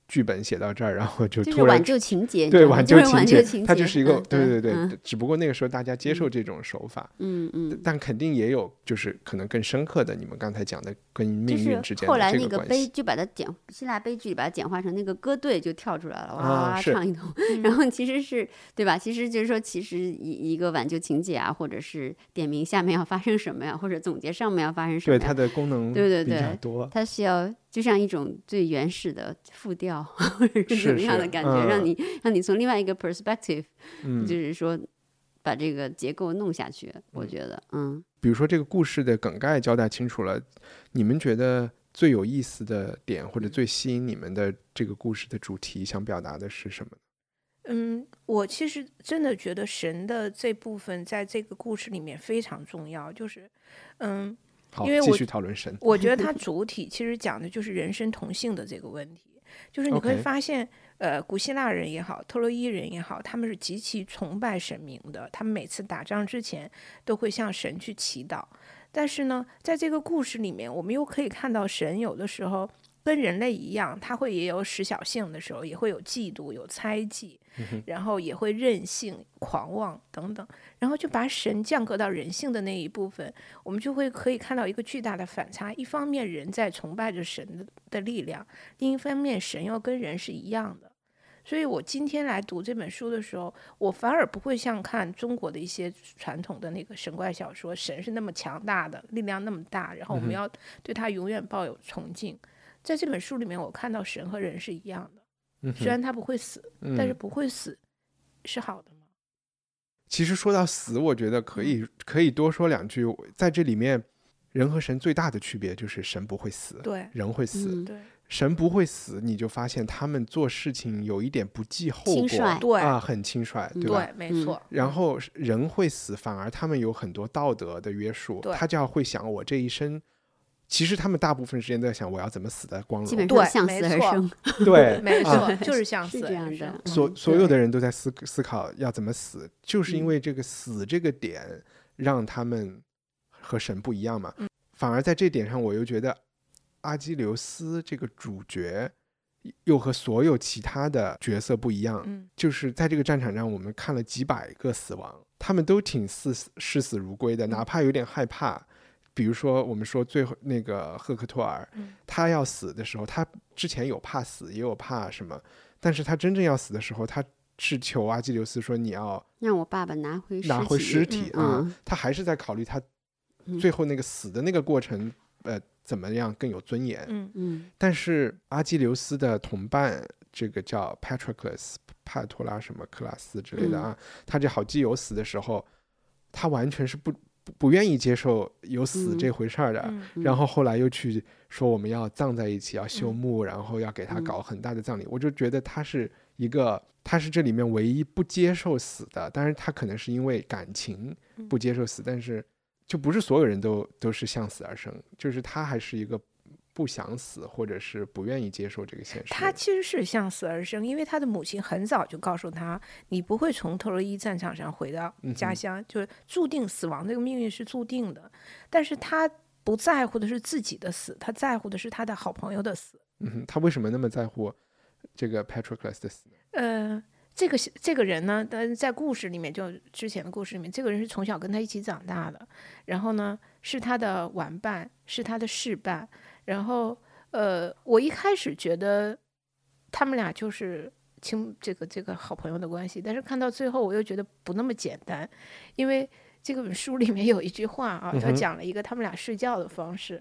B: 剧本写到这儿，然后就
C: 就是
B: 突然
C: 挽救情节，
B: 对挽救
C: 情
B: 节，它就是一个对，只不过那个时候大家接受这种手法，但肯定也有就是可能更深刻的，你们刚才讲的跟命运之间的这个关系。
C: 后来那个悲就把它希腊悲剧里把它简化成那个歌队就跳出来了，哇哇唱一通，然后其实是对吧？其实就是说，其实一个挽救情节啊，或者是点明下面要发生什么呀，或者总结上面要发生什么呀，
B: 对它的功能比较多，
C: 它需要就像一种最原始的复调或者是怎么样的感觉，让你从另外一个 perspective，就是说把这个结构弄下去，我觉得
B: 比如说这个故事的梗概交代清楚了，你们觉得最有意思的点或者最吸引你们的这个故事的主题想表达的是什么？
D: 我其实真的觉得神的这部分在这个故事里面非常重要，就是
B: 好，
D: 因为
B: 继续讨论神。
D: 我觉得它主体其实讲的就是人生同性的这个问题，就是你会发现，古希腊人也好，特洛伊人也好，他们是极其崇拜神明的，他们每次打仗之前都会向神去祈祷。但是呢，在这个故事里面，我们又可以看到神有的时候跟人类一样，他会也有使小性的时候，也会有嫉妒、有猜忌，然后也会任性、狂妄等等，然后就把神降格到人性的那一部分，我们就会可以看到一个巨大的反差。一方面人在崇拜着神的力量，另一方面神又跟人是一样的。所以我今天来读这本书的时候，我反而不会像看中国的一些传统的那个神怪小说，神是那么强大的，力量那么大，然后我们要对他永远抱有崇敬。在这本书里面，我看到神和人是一样的，虽然他不会死，但是不会死是好的吗？
B: 其实说到死，我觉得可以多说两句。在这里面，人和神最大的区别就是神不会死，
D: 对，
B: 人会死。
D: 对，
B: 神不会死，你就发现他们做事情有一点不计后果，
D: 对
B: 很轻率，对吧？
D: 对，没错。
B: 然后人会死，反而他们有很多道德的约束，他就要会想我这一生。其实他们大部分时间都在想我要怎么死的光荣，
C: 基本上向死而生，
B: 对，
D: 没错，就是向死
C: 而生。
B: 所有的人都在思考要怎么死，就是因为这个死这个点让他们和神不一样嘛。反而在这点上，我又觉得阿基琉斯这个主角又和所有其他的角色不一样，就是在这个战场上我们看了几百个死亡，他们都挺视死如归的，哪怕有点害怕。比如说我们说最后那个赫克托尔，他要死的时候，他之前有怕死也有怕什么，但是他真正要死的时候，他是求阿基琉斯说你要
C: 让我爸爸拿回
B: 尸体他还是在考虑他最后那个死的那个过程怎么样更有尊严。但是阿基琉斯的同伴这个叫 Patroclus 帕托拉什么克拉斯之类的他这好基友死的时候，他完全是不愿意接受有死这回事儿的，然后后来又去说我们要葬在一起，要修墓，然后要给他搞很大的葬礼。我就觉得他是这里面唯一不接受死的，当然他可能是因为感情不接受死，但是就不是所有人都是向死而生，就是他还是一个不想死或者是不愿意接受这个现实。
D: 他其实是向死而生，因为他的母亲很早就告诉他，你不会从特洛伊战场上回到家乡，就是注定死亡这个命运是注定的。但是他不在乎的是自己的死，他在乎的是他的好朋友的死。
B: 他为什么那么在乎这个 Patroclus 的死？
D: 这个人呢，在故事里面，就之前的故事里面，这个人是从小跟他一起长大的，然后呢是他的玩伴，是他的侍伴。然后我一开始觉得他们俩就是这个好朋友的关系，但是看到最后我又觉得不那么简单，因为这本书里面有一句话他讲了一个他们俩睡觉的方式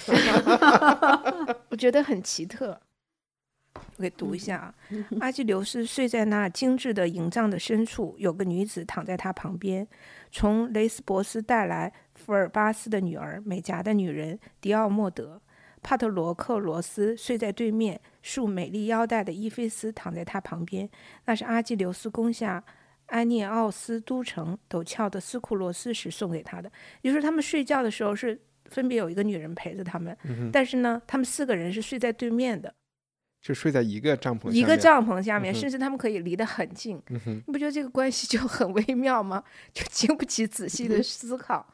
D: 我觉得很奇特，我给读一下阿基琉斯睡在那精致的营帐的深处，有个女子躺在他旁边，从雷斯博斯带来福尔巴斯的女儿，美甲的女人迪奥莫德。帕特罗克罗斯睡在对面，束美丽腰带的伊菲斯躺在他旁边，那是阿基琉斯攻下安涅奥斯都城陡峭的斯库罗斯时送给他的。也就是他们睡觉的时候是分别有一个女人陪着他们，但是呢他们4个人是睡在对面的，
B: 就睡在一个帐篷下面，
D: 甚至他们可以离得很近。你不觉得这个关系就很微妙吗？就经不起仔细的思考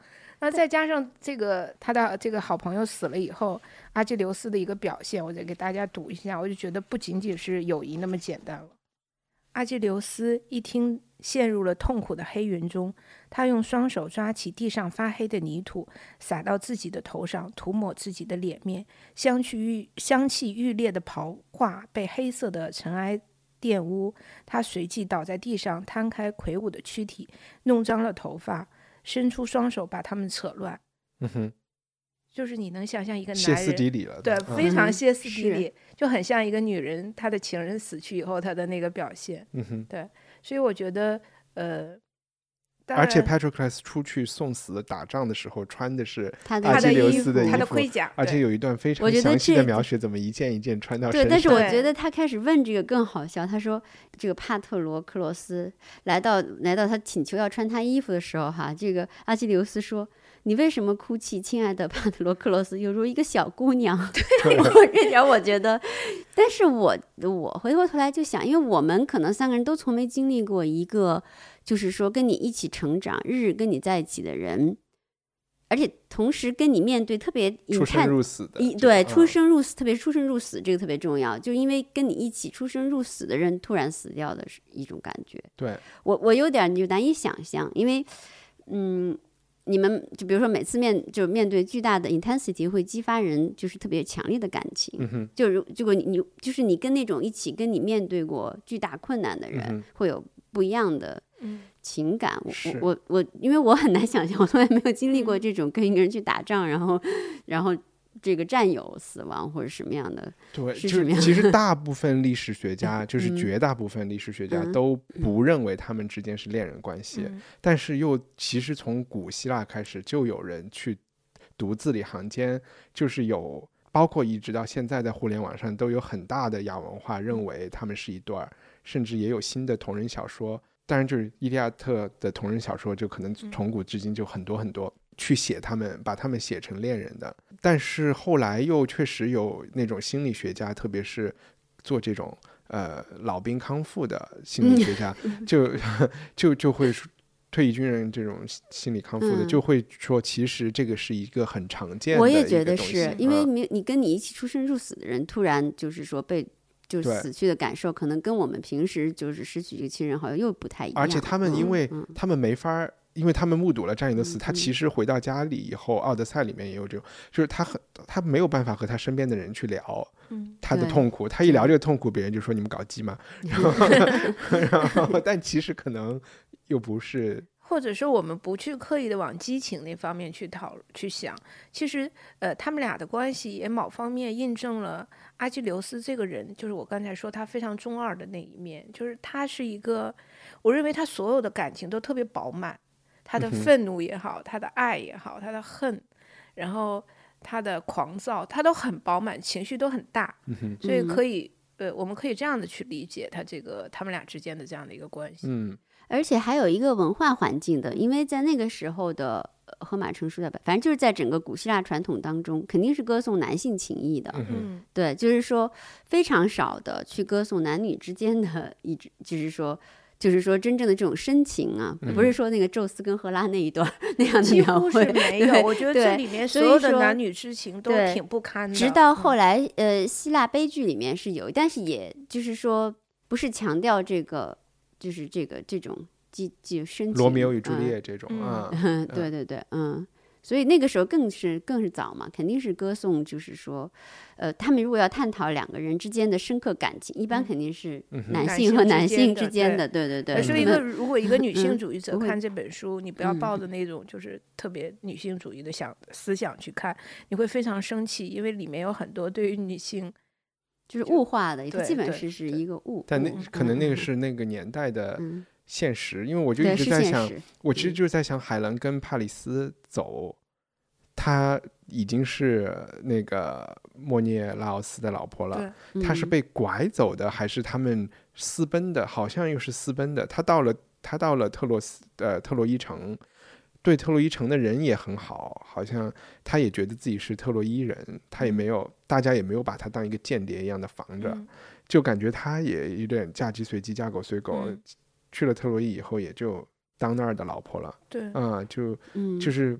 D: 然后再加上这个他的这个好朋友死了以后，阿基琉斯的一个表现，我再给大家读一下，我就觉得不仅仅是友谊那么简单了。阿基琉斯一听陷入了痛苦的黑云中，他用双手抓起地上发黑的泥土，撒到自己的头上，涂抹自己的脸面，香气欲裂的袍褂被黑色的尘埃玷污，他随即倒在地上，摊开魁梧的躯体，弄脏了头发，伸出双手把它们扯乱。就是你能想象一个男人
B: 歇斯底里了，
D: 对，非常歇斯底里，就很像一个女人她的情人死去以后她的那个表现。对，所以我觉得
B: 而且 Patroclus 出去送死打仗的时候穿的是
C: 他
B: 阿基琉斯的衣服，
D: 他的盔甲，
B: 而且有一段非常详细的描写怎么一件一件穿到身上。
C: 对，但是我觉得他开始问这个更好笑，他说这个帕特罗克罗斯来到他请求要穿他衣服的时候哈，这个阿基琉斯说，你为什么哭泣，亲爱的帕特罗克罗斯，犹如一个小姑娘。我这点我觉得，但是我回过头来就想，因为我们可能三个人都从没经历过一个就是说跟你一起成长，日日跟你在一起的人，而且同时跟你面对特别
B: 出生入死的，
C: 对，出生入死，特别出生入死这个特别重要，就因为跟你一起出生入死的人突然死掉的是一种感觉。
B: 对，
C: 我有点就难以想象，因为你们就比如说每次面对巨大的 intensity 会激发人就是特别强烈的感情，就如果你就是你跟那种一起跟你面对过巨大困难的人，会有不一样的情感。我因为我很难想象，我从来没有经历过这种跟一个人去打仗，然后这个战友死亡或者什么样的，
B: 对，就是其实大部分历史学家就是绝大部分历史学家都不认为他们之间是恋人关系，但是又其实从古希腊开始就有人去读字里行间，就是有包括一直到现在在互联网上都有很大的亚文化认为他们是一对儿，甚至也有新的同人小说，当然就是伊利亚特的同人小说就可能从古至今就很多很多去写他们，把他们写成恋人的。但是后来又确实有那种心理学家，特别是做这种老兵康复的心理学家，就会退役军人这种心理康复的，就会说其实这个是一个很常见的一个东西。
C: 我也觉得是因为你跟你一起出生入死的人突然就是说就是死去的感受，可能跟我们平时就是失去一个亲人好像又不太一样。
B: 而且他们因为他们没法因为他们目睹了战友的死，他其实回到家里以后，奥德赛里面也有这种，就是他没有办法和他身边的人去聊他的痛苦，他一聊这个痛苦，别人就说你们搞基嘛，然后但其实可能又不是，
D: 或者说我们不去刻意的往激情那方面去想，其实他们俩的关系也某方面印证了阿基琉斯这个人，就是我刚才说他非常中二的那一面，就是他是一个，我认为他所有的感情都特别饱满。他的愤怒也好，他的爱也好，他的恨，然后他的狂躁，他都很饱满，情绪都很大，所以我们可以这样的去理解他们俩之间的这样的一个关系。
C: 而且还有一个文化环境的，因为在那个时候的荷马成书的，反正就是在整个古希腊传统当中，肯定是歌颂男性情谊的。对，就是说非常少的去歌颂男女之间的就是说真正的这种深情啊，不是说那个宙斯跟赫拉那一段那样的描绘，
D: 几乎是没有。我觉得这里面所有的男女之情都挺不堪的。
C: 直到后来希腊悲剧里面是有，但是也就是说不是强调这个就是这种深情，
B: 罗密欧与朱丽叶这种
C: 对对对，所以那个时候更是早嘛，肯定是歌颂，就是说，他们如果要探讨两个人之间的深刻感情，一般肯定是男性和男性之间的，对对对。
D: 所以如果一个女性主义者看这本书，你不要抱着那种就是特别女性主义的思想去看，你会非常生气，因为里面有很多对于女性
C: 就是物化的，基本是一个物。
B: 但可能那个是那个年代的现实，因为我就一直在想，我其实就是在想，海伦跟帕里斯走，她已经是那个莫涅拉奥斯的老婆了，她是被拐走的，还是他们私奔的？好像又是私奔的。她到了特洛伊城，对特洛伊城的人也很好，好像他也觉得自己是特洛伊人，他也没有，大家也没有把他当一个间谍一样的防着，就感觉他也有点嫁鸡随鸡，嫁狗随狗。去了特洛伊以后，也就当那儿的老婆了。
D: 对，
B: 就是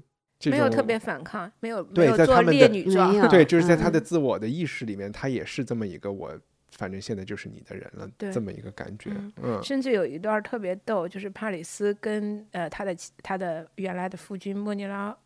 D: 没有特别反抗，没有做烈女状，
B: 对，就是在他的自我的意识里面，他也是这么一个我反正现在就是你的人了，这么一个感觉。
D: 甚至有一段特别逗，就是帕里斯跟他的原来的夫君莫涅拉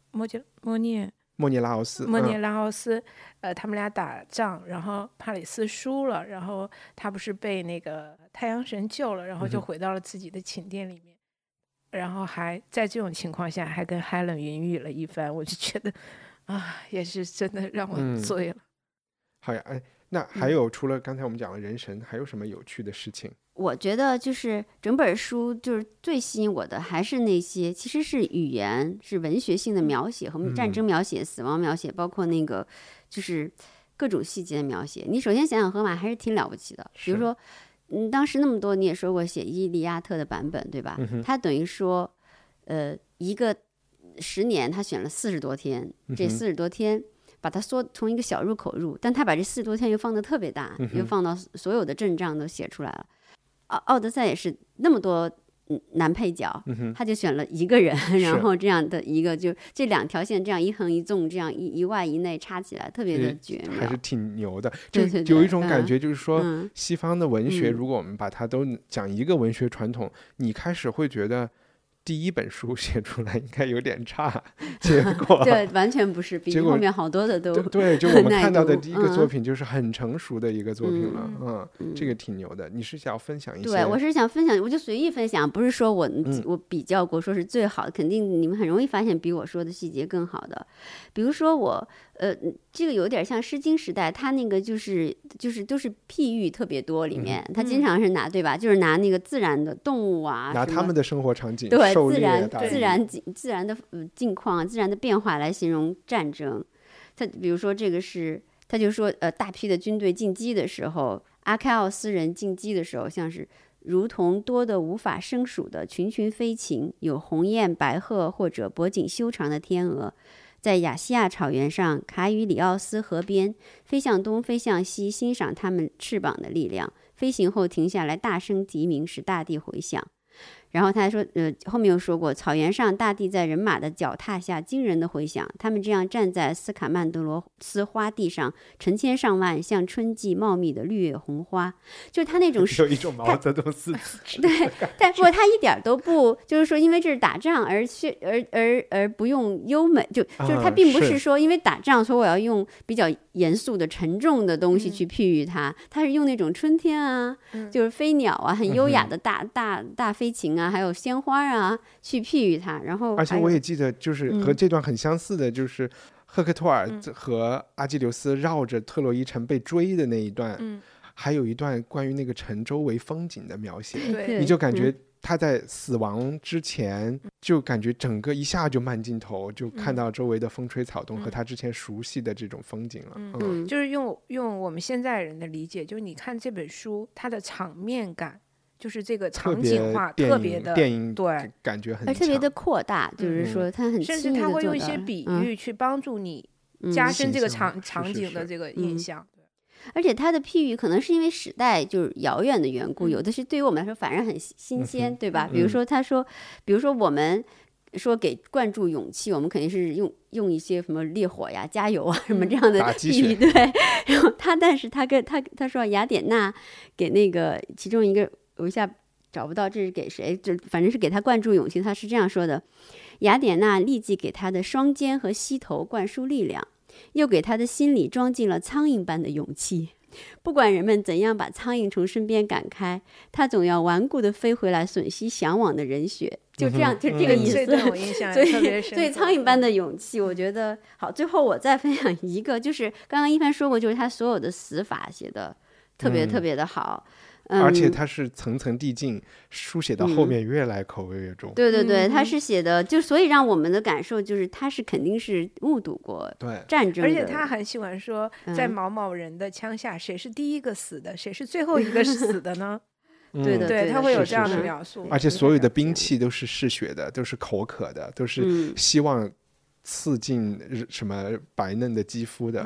D: 奥斯，他们俩打仗，然后帕里斯输了，然后他不是被那个太阳神救了，然后就回到了自己的寝殿里面，然后还在这种情况下还跟 Helen 云雨了一番，我就觉得也是真的让我醉了。
B: 好呀，那还有除了刚才我们讲的人神，还有什么有趣的事情？
C: 我觉得就是整本书就是最吸引我的还是那些其实是语言是文学性的描写和战争描写、死亡描写，包括那个就是各种细节的描写。你首先想想荷马还是挺了不起的，比如说当时那么多你也说过写伊利亚特的版本对吧，他等于说一个10年他选了40多天，这40多天把它从一个小入口入，但他把这40多天又放得特别大，又放到所有的阵仗都写出来了。奥德赛也是那么多男配角，他就选了一个人，然后这样的一个就这2条线这样一横一纵，这样一外一内插起来，特别的绝妙，
B: 还是挺牛的。就有一种感觉，就是说西方的文学，如果我们把它都讲一个文学传统，你开始会觉得第一本书写出来应该有点差，结果
C: 对，完全不是，比后面好多的都
B: 对，就我们看到的第一个作品就是很成熟的一个作品了。这个挺牛的。你是想要分享一些？
C: 对，我是想分享，我就随意分享，不是说我比较过说是最好的，肯定你们很容易发现比我说的细节更好的。比如说我这个有点像诗经时代，他那个就是都是譬喻特别多，里面他经常是拿对吧，就是拿那个自然的动物啊，
B: 拿他们的生活场景，
C: 对自然的境况、自然的变化来形容战争。他比如说这个是，他就说大批的军队进击的时候，阿开奥斯人进击的时候，像是如同多得无法胜数的群群飞禽，有鸿雁、白鹤或者脖颈修长的天鹅，在亚细亚草原上，卡与里奥斯河边，飞向东，飞向西，欣赏它们翅膀的力量。飞行后停下来，大声笛鸣，使大地回响。然后他还说，后面又说过，草原上大地在人马的脚踏下惊人的回响，他们这样站在斯卡曼德罗斯花地上，成千上万，像春季茂密的绿叶红花。就是他那种
B: 有一种毛泽东思
C: 对，但不过他一点都不就是说因为这是打仗而不用优美，就是他并不是说因为打仗说我要用比较严肃的沉重的东西去譬喻它，他是用那种春天啊，就是飞鸟啊，很优雅的大飞禽啊，还有鲜花啊，去譬喻它。然后，
B: 而且我也记得，就是和这段很相似的，就是赫克托尔和阿基琉斯绕着特洛伊城被追的那一段，还有一段关于那个城周围风景的描写，你就感觉他在死亡之前，就感觉整个一下就慢镜头，就看到周围的风吹草动和他之前熟悉的这种风景了。
D: 就是用我们现在人的理解，就是你看这本书，它的场面感。就是这个场景化特别的
B: 电影
D: 对
B: 感觉很强，
C: 而特别的扩大，就是说它很
D: 甚至它会用一些比喻去帮助你加深这个场景的这个印象。
C: 而且它的譬喻可能是因为时代就是遥远的缘故，有的是对于我们来说反而很新鲜，对吧？比如说他说，比如说我们说给灌注勇气，我们肯定是用一些什么烈火呀、加油啊什么这样的譬喻，对。然后但是他说雅典娜给那个其中一个。我一下找不到这是给谁，就反正是给他灌注勇气。他是这样说的：雅典娜立即给他的双肩和膝头灌输力量，又给他的心里装进了苍蝇般的勇气。不管人们怎样把苍蝇从身边赶开，他总要顽固地飞回来，吮吸向往的人血。就这样，就这个意思。
D: 所
C: 以苍蝇般的勇气，我觉得好。最后我再分享一个，就是刚刚一帆说过，就是他所有的死法写的特别特别的好。
B: 而且它是层层递进，书写到后面越来口味越重。
C: 对对对，他是写的，就所以让我们的感受就是他是肯定是目睹过战争的，
D: 而且他很喜欢说，在某某人的枪下，谁是第一个死的，谁是最后一个死的呢？
C: 对的，
D: 对，他会有这样的描述。
B: 而且所有的兵器都是嗜血的，都是口渴的，都是希望刺进什么白嫩的肌肤的。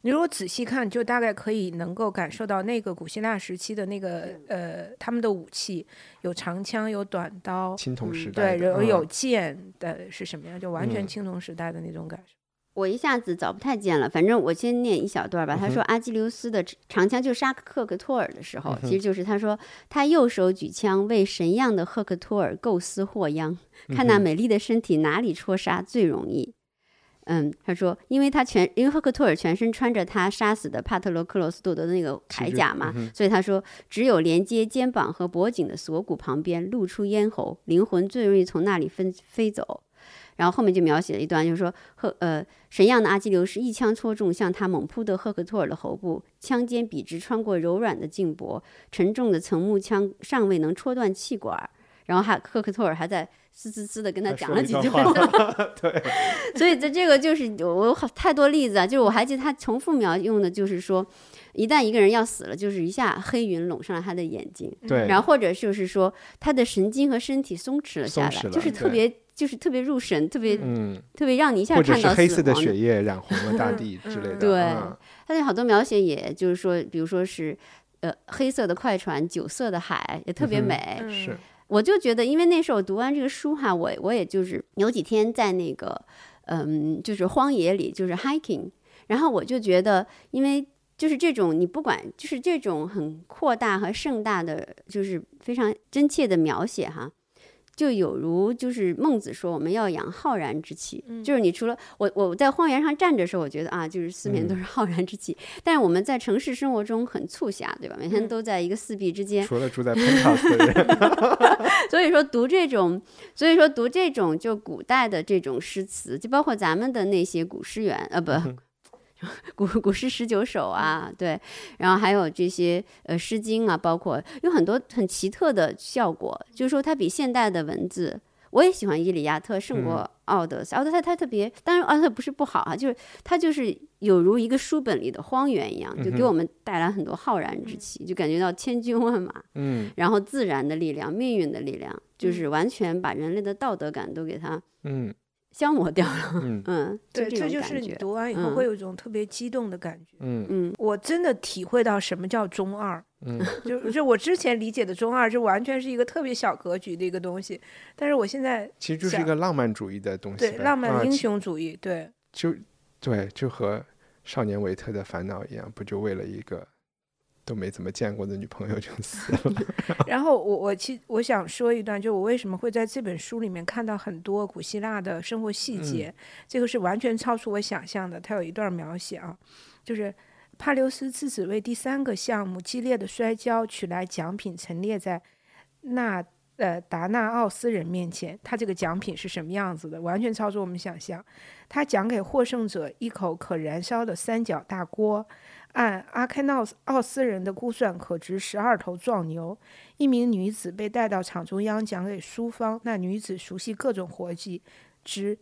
D: 你如果仔细看，就大概可以能够感受到那个古希腊时期的那个他们的武器有长枪有短刀，
B: 青铜时代
D: 对，有剑的是什么样，就完全青铜时代的那种感受。
C: 我一下子找不太见了，反正我先念一小段吧。他说阿基琉斯的长枪就杀赫克托尔的时候，其实就是他说他右手举枪为神样的赫克托尔构思祸殃，看那美丽的身体哪里戳杀最容易。他说因为赫克托尔全身穿着他杀死的帕特罗克罗斯夺得的那个铠甲嘛，所以他说只有连接肩膀和脖颈的锁骨旁边露出咽喉，灵魂最容易从那里飞走。然后后面就描写了一段，就是说神样的阿基琉斯一枪戳中向他猛扑的赫克托尔的喉部，枪尖笔直穿过柔软的颈脖，沉重的层木枪尚未能戳断气管，然后赫克托尔还在嘶嘶嘶的跟他讲了几句话。
B: 对，
C: 所以这个就是我有太多例子啊，就是我还记得他重复用的就是说，一旦一个人要死了，就是一下黑云笼上了他的眼睛，
B: 对，
C: 然后或者就是说他的神经和身体松弛了下来，就是特别入神，特别让你一下看到死亡，
B: 或者是黑色的血液染红了大地之类的。
C: 对，他有好多描写，也就是说，比如说是黑色的快船，酒色的海，也特别美。
B: 是，
C: 我就觉得，因为那时候我读完这个书哈，我也就是有几天在那个就是荒野里，就是 hiking， 然后我就觉得，因为就是这种你不管就是这种很扩大和盛大的，就是非常真切的描写哈。就有如就是孟子说我们要养浩然之气，就是你除了我在荒原上站着的时候，我觉得啊，就是四面都是浩然之气，但是我们在城市生活中很促狭，对吧？每天都在一个四壁之间，
B: 除了住在penthouse的人。
C: 所以说读这种就古代的这种诗词，就包括咱们的那些古诗源古诗19首啊，对，然后还有这些诗经啊，包括有很多很奇特的效果，就是说它比现代的文字，我也喜欢伊里亚特胜过奥德赛，奥德赛它特别，当然奥德赛不是不好啊，就是它就是有如一个书本里的荒原一样，就给我们带来很多浩然之气，就感觉到千军万马，然后自然的力量、命运的力量，就是完全把人类的道德感都给它消磨掉了。
D: 对，这就是你读完以后会有一种特别激动的感觉。我真的体会到什么叫中二。就我之前理解的中二，就完全是一个特别小格局的一个东西，但是我现在
B: 其实就是一个浪漫主义的东西，
D: 对，浪漫英雄主义，对，
B: 就和少年维特的烦恼一样，不就为了一个都没怎么见过的女朋友就死了。
D: 然后我想说一段，就我为什么会在这本书里面看到很多古希腊的生活细节，这个是完全超出我想象的。他有一段描写啊，就是帕留斯之子为第3个项目激烈的摔跤取来奖品，陈列在达纳奥斯人面前。他这个奖品是什么样子的，完全超出我们想象。他奖给获胜者一口可燃烧的3角大锅，按阿开奥斯人的估算可值12头壮牛。一名女子被带到场中央，奖给淑芳，那女子熟悉各种活计，值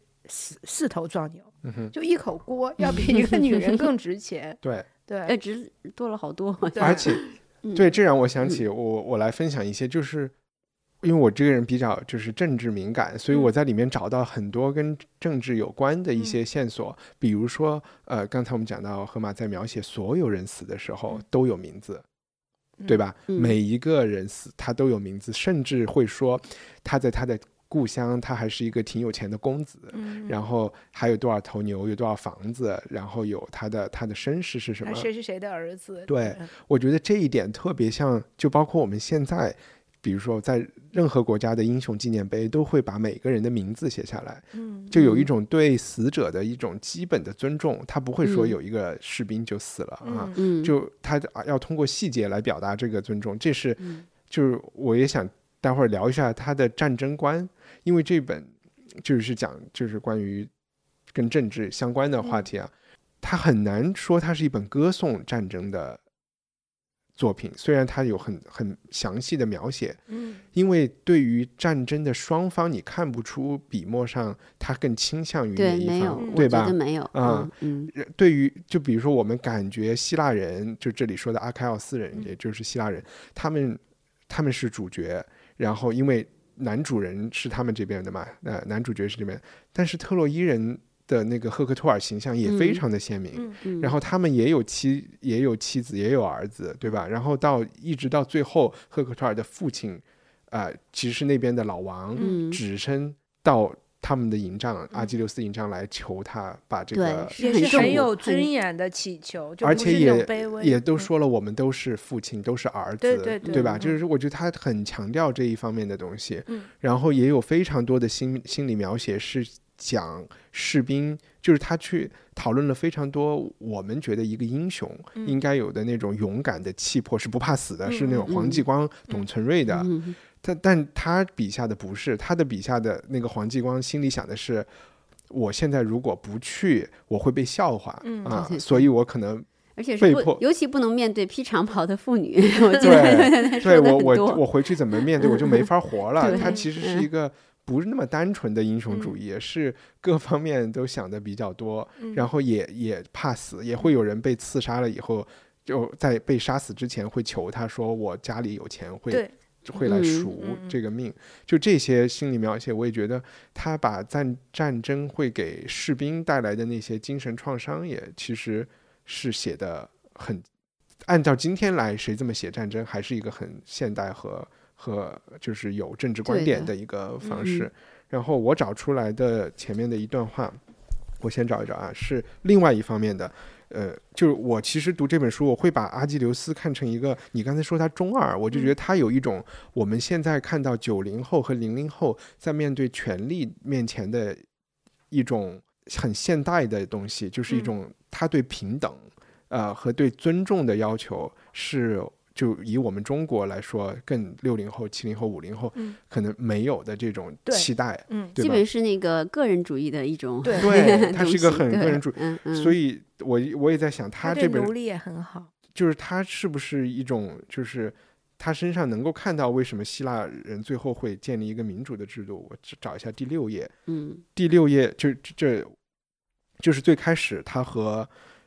D: 4头壮牛。就一口锅要比一个女人更值钱。
B: 对，
C: 值多了好多。
B: 而且对，这让我想起我来分享一些，就是因为我这个人比较就是政治敏感，所以我在里面找到很多跟政治有关的一些线索。比如说刚才我们讲到荷马在描写所有人死的时候都有名字，对吧？每一个人死他都有名字，甚至会说他在他的故乡他还是一个挺有钱的公子，然后还有多少头牛，有多少房子，然后有他的身世是什么，
D: 谁是谁的儿子。
B: 对，我觉得这一点特别像，就包括我们现在比如说在任何国家的英雄纪念碑都会把每个人的名字写下来，就有一种对死者的一种基本的尊重，他不会说有一个士兵就死了就他要通过细节来表达这个尊重。这是就是我也想待会儿聊一下他的战争观，因为这本就是讲就是关于跟政治相关的话题啊，他很难说它是一本歌颂战争的作品，虽然它有很详细的描写，因为对于战争的双方你看不出笔墨上他更倾向于哪一方，对吧？
C: 我觉得没有
B: 对于就比如说我们感觉希腊人，就这里说的阿开奥斯人，也就是希腊人，他们是主角，然后因为男主人是他们这边的嘛，男主角是这边，但是特洛伊人的那个赫克托尔形象也非常的鲜明，然后他们也有妻子也有儿子，对吧？然后一直到最后，赫克托尔的父亲其实是那边的老王，只身到他们的营帐阿基琉斯营帐来求他把这个，
D: 也是很有尊严的祈求，
B: 而且也都说了我们都是父亲，都是儿子，对吧？就是我觉得他很强调这一方面的东西，然后也有非常多的心理描写是讲士兵，就是他去讨论了非常多我们觉得一个英雄应该有的那种勇敢的气魄，是不怕死的，是那种黄继光、董存瑞的。但他笔下的不是，他的笔下的那个黄继光心里想的是，我现在如果不去我会被笑话，所以我可能
C: 而且是尤其不能面对披长袍的妇女。
B: 对我回去怎么面对，我就没法活了。他其实是一个不是那么单纯的英雄主义，是各方面都想的比较多，然后也怕死，也会有人被刺杀了以后，就在被杀死之前会求他说我家里有钱会来赎这个命，就这些心理描写，我也觉得他把战争会给士兵带来的那些精神创伤，也其实是写的很，按照今天来谁这么写战争，还是一个很现代和就是有政治观点的一个方式。然后我找出来的前面的一段话，我先找一找啊，是另外一方面的。就是我其实读这本书，我会把阿基琉斯看成一个，你刚才说他中二，我就觉得他有一种我们现在看到90后和00后在面对权力面前的一种很现代的东西，就是一种他对平等和对尊重的要求是就以我们中国来说更60后70后50后可能没有的这种期待，
C: 基本是那个个人主义的一种，
B: 对，它是一个很个人主义，所以我也在想他这本
D: 奴隶也很好，
B: 就是他是不是一种就是他身上能够看到为什么希腊人最后会建立一个民主的制度。我找一下第6页，第6页这就是最开始他和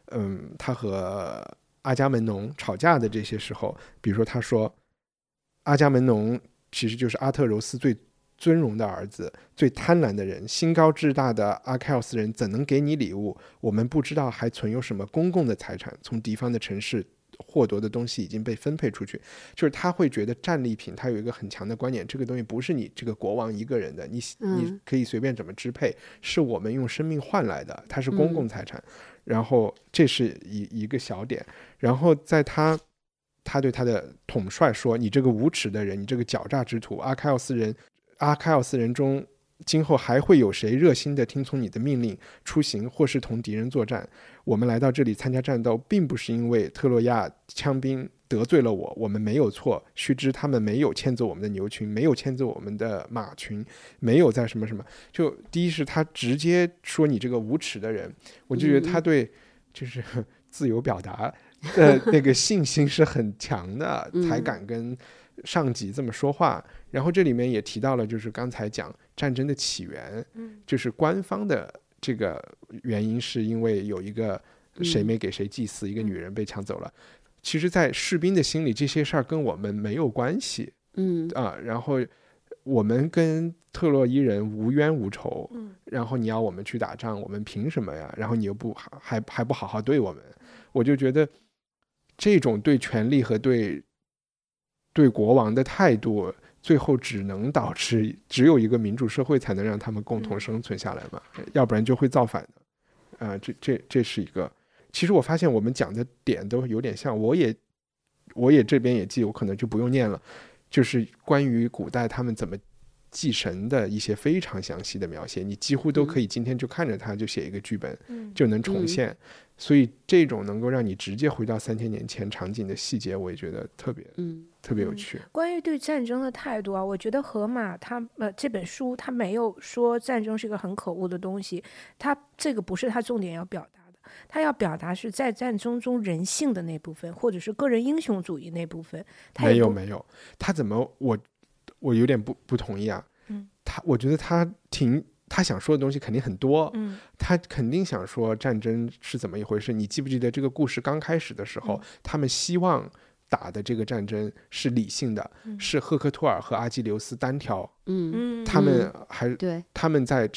B: 阿伽门农吵架的这些时候，比如说他说阿伽门农其实就是阿特柔斯最尊荣的儿子，最贪婪的人，心高志大的阿凯奥斯人怎能给你礼物？我们不知道还存有什么公共的财产，从敌方的城市获得的东西已经被分配出去。就是他会觉得战利品，他有一个很强的观点，这个东西不是你这个国王一个人的，你可以随便怎么支配，是我们用生命换来的，它是公共财产。然后这是一个小点，然后在他对他的统帅说，你这个无耻的人，你这个狡诈之徒，阿凯奥斯人中今后还会有谁热心的听从你的命令出行，或是同敌人作战？我们来到这里参加战斗，并不是因为特洛亚枪兵得罪了我们没有错。须知他们没有牵走我们的牛群，没有牵走我们的马群，没有在什么什么。就第一是他直接说你这个无耻的人，我就觉得他对就是自由表达的那个信心是很强的，才敢跟上级这么说话。然后这里面也提到了，就是刚才讲战争的起源，就是官方的这个原因是因为有一个谁没给谁祭祀，一个女人被抢走了。其实在士兵的心里，这些事儿跟我们没有关系，然后我们跟特洛伊人无冤无仇，然后你要我们去打仗，我们凭什么呀？然后你又还不好好对我们，我就觉得这种对权力和对国王的态度，最后只能导致只有一个民主社会才能让他们共同生存下来嘛，要不然就会造反的。这是一个。其实我发现我们讲的点都有点像，我也这边也记，我可能就不用念了，就是关于古代他们怎么祭神的一些非常详细的描写，你几乎都可以今天就看着它就写一个剧本，就能重现。所以这种能够让你直接回到3000年前场景的细节，我也觉得特别有趣。
D: 关于对战争的态度啊，我觉得荷马他这本书他没有说战争是一个很可恶的东西，他这个不是他重点要表达的，他要表达是在战争中人性的那部分，或者是个人英雄主义那部分。
B: 没有，他怎么我有点不同意啊。我觉得他想说的东西肯定很多，他肯定想说战争是怎么一回事。你记不记得这个故事刚开始的时候，他们希望打的这个战争是理性的，是赫克托尔和阿基琉斯单挑，他们在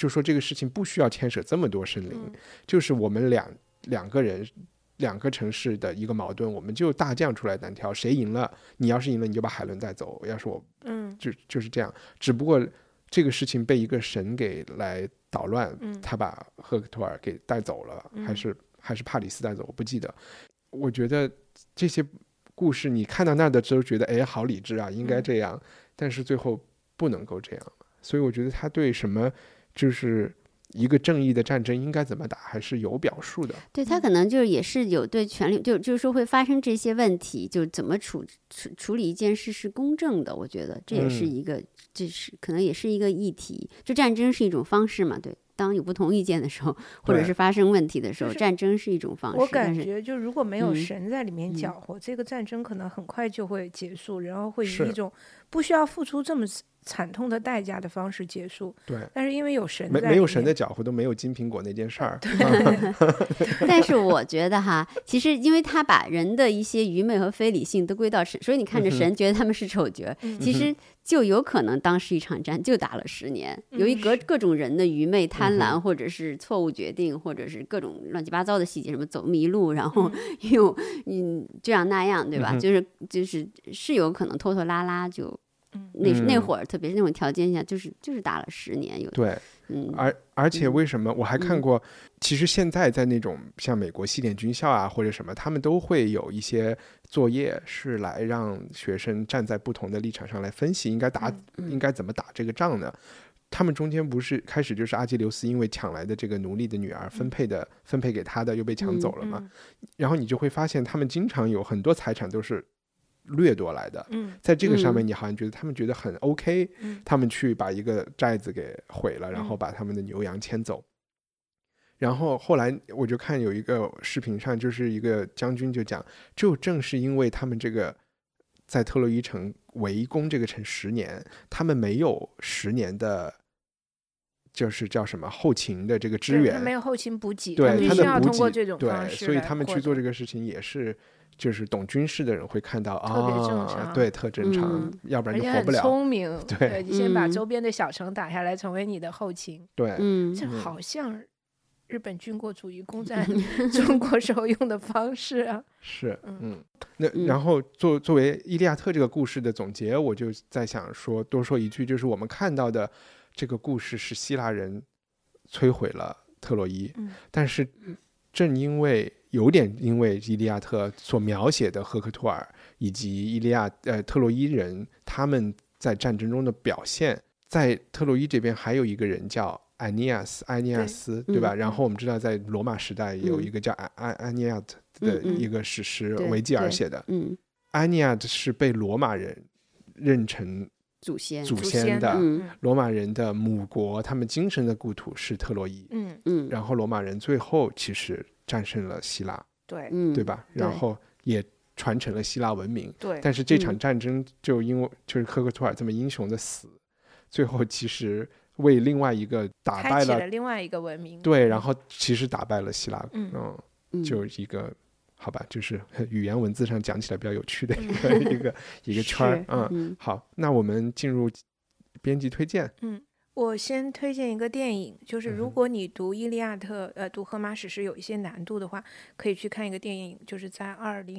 B: 就说这个事情不需要牵扯这么多生灵，就是我们两个人2个城市的一个矛盾，我们就大将出来单挑，谁赢了，你要是赢了你就把海伦带走，要是我就是这样。只不过这个事情被一个神给来捣乱，他把赫克托尔给带走了，还是帕里斯带走，我不记得。我觉得这些故事你看到那儿的时候觉得哎好理智啊，应该这样，但是最后不能够这样。所以我觉得他对什么就是一个正义的战争应该怎么打还是有表述的。
C: 对，他可能就是也是有对权力就是说会发生这些问题，就怎么处理一件事是公正的，我觉得这也是一个这是可能也是一个议题。就战争是一种方式嘛，对，当有不同意见的时候或者是发生问题的时候，战争是一种方式。
D: 我感觉就如果没有神在里面搅和，这个战争可能很快就会结束，然后会以一种不需要付出这么惨痛的代价的方式结束。
B: 对，
D: 但是因为有神在里面，
B: 没有神的搅和都没有金苹果那件事儿。
C: 但是我觉得哈，其实因为他把人的一些愚昧和非理性都归到神，所以你看着神觉得他们是丑角，其实就有可能当时一场战就打了10年，由于各种人的愚昧、贪婪，或者是错误决定，或者是各种乱七八糟的细节，什么走迷路，然后又这样那样，对吧？就是有可能拖拖拉拉就。那会儿特别是那种条件下就是打了10年有。
B: 对，而且为什么我还看过，其实现在在那种像美国西点军校啊或者什么，他们都会有一些作业是来让学生站在不同的立场上来分析应该怎么打这个仗呢。他们中间不是开始就是阿基琉斯因为抢来的这个奴隶的女儿分配给他的又被抢走了嘛，然后你就会发现他们经常有很多财产都是掠夺来的，在这个上面你好像觉得他们觉得很 OK，他们去把一个寨子给毁了，然后把他们的牛羊牵走。然后后来我就看有一个视频上，就是一个将军就讲，就正是因为他们这个在特洛伊城围攻这个城10年，他们没有10年的就是叫什么后勤的这个支援，
D: 他没有后勤补给，
B: 对，
D: 必须要通过这种方式，
B: 对，所以他们去做这个事情也是就是懂军事的人会看到
D: 特别正常，
B: 对，特正常，要不然就活不了。
D: 而且很聪明，
B: 对，
D: 你先把周边的小城打下来，成为你的后勤。
B: 对，
D: 这好像日本军国主义攻占中国时候用的方式啊。
B: 是，那然后作为《伊利亚特》这个故事的总结，我就在想多说一句，就是我们看到的这个故事是希腊人摧毁了特洛伊，但是正因为有点因为伊利亚特所描写的赫克托尔以及特洛伊人他们在战争中的表现，在特洛伊这边还有一个人叫埃尼亚斯，对吧？然后我们知道在罗马时代有一个叫安尼亚特的一个史诗，维吉尔写的。安尼亚特是被罗马人认成祖先的，罗马人的母国，他们精神的故土是特洛伊。然后罗马人最后其实战胜了希腊，对吧？然后也传承了希腊文明。对，但是这场战争就因为就是赫克托尔这么英雄的死，最后其实为另外一个打败了
D: 另外一个文明。
B: 对，然后其实打败了希腊。就一个好吧，就是语言文字上讲起来比较有趣的一个圈儿。好，那我们进入编辑推荐。
D: 我先推荐一个电影，就是如果你读《伊利亚特》读荷马史诗有一些难度的话，可以去看一个电影，就是在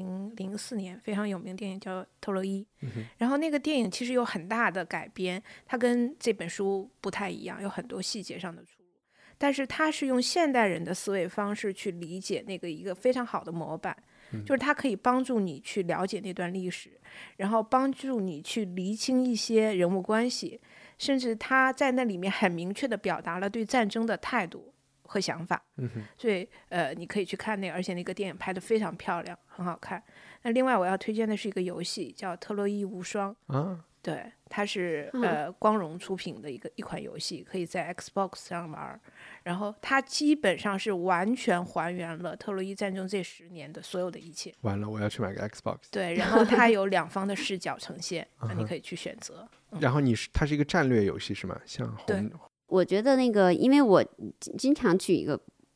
D: 2004年非常有名的电影叫《特洛伊》。然后那个电影其实有很大的改编，它跟这本书不太一样，有很多细节上的出入，但是它是用现代人的思维方式去理解那个一个非常好的模板，就是它可以帮助你去了解那段历史，然后帮助你去厘清一些人物关系，甚至他在那里面很明确地表达了对战争的态度和想法。所以你可以去看那个，而且那个电影拍得非常漂亮，很好看。那另外我要推荐的是一个游戏叫《特洛伊无双》。对，它是光荣出品的一款游戏，可以在 Xbox 上玩。然后它基本上是完全还原了特洛伊战争这10年的所有的一切。
B: 完了，我要去买个 Xbox。
D: 对，然后它有2方的视角呈现，那你可以去选择。
B: 然后它是一个战略游戏是吗？像
C: 对，我觉得那个，因为我经常去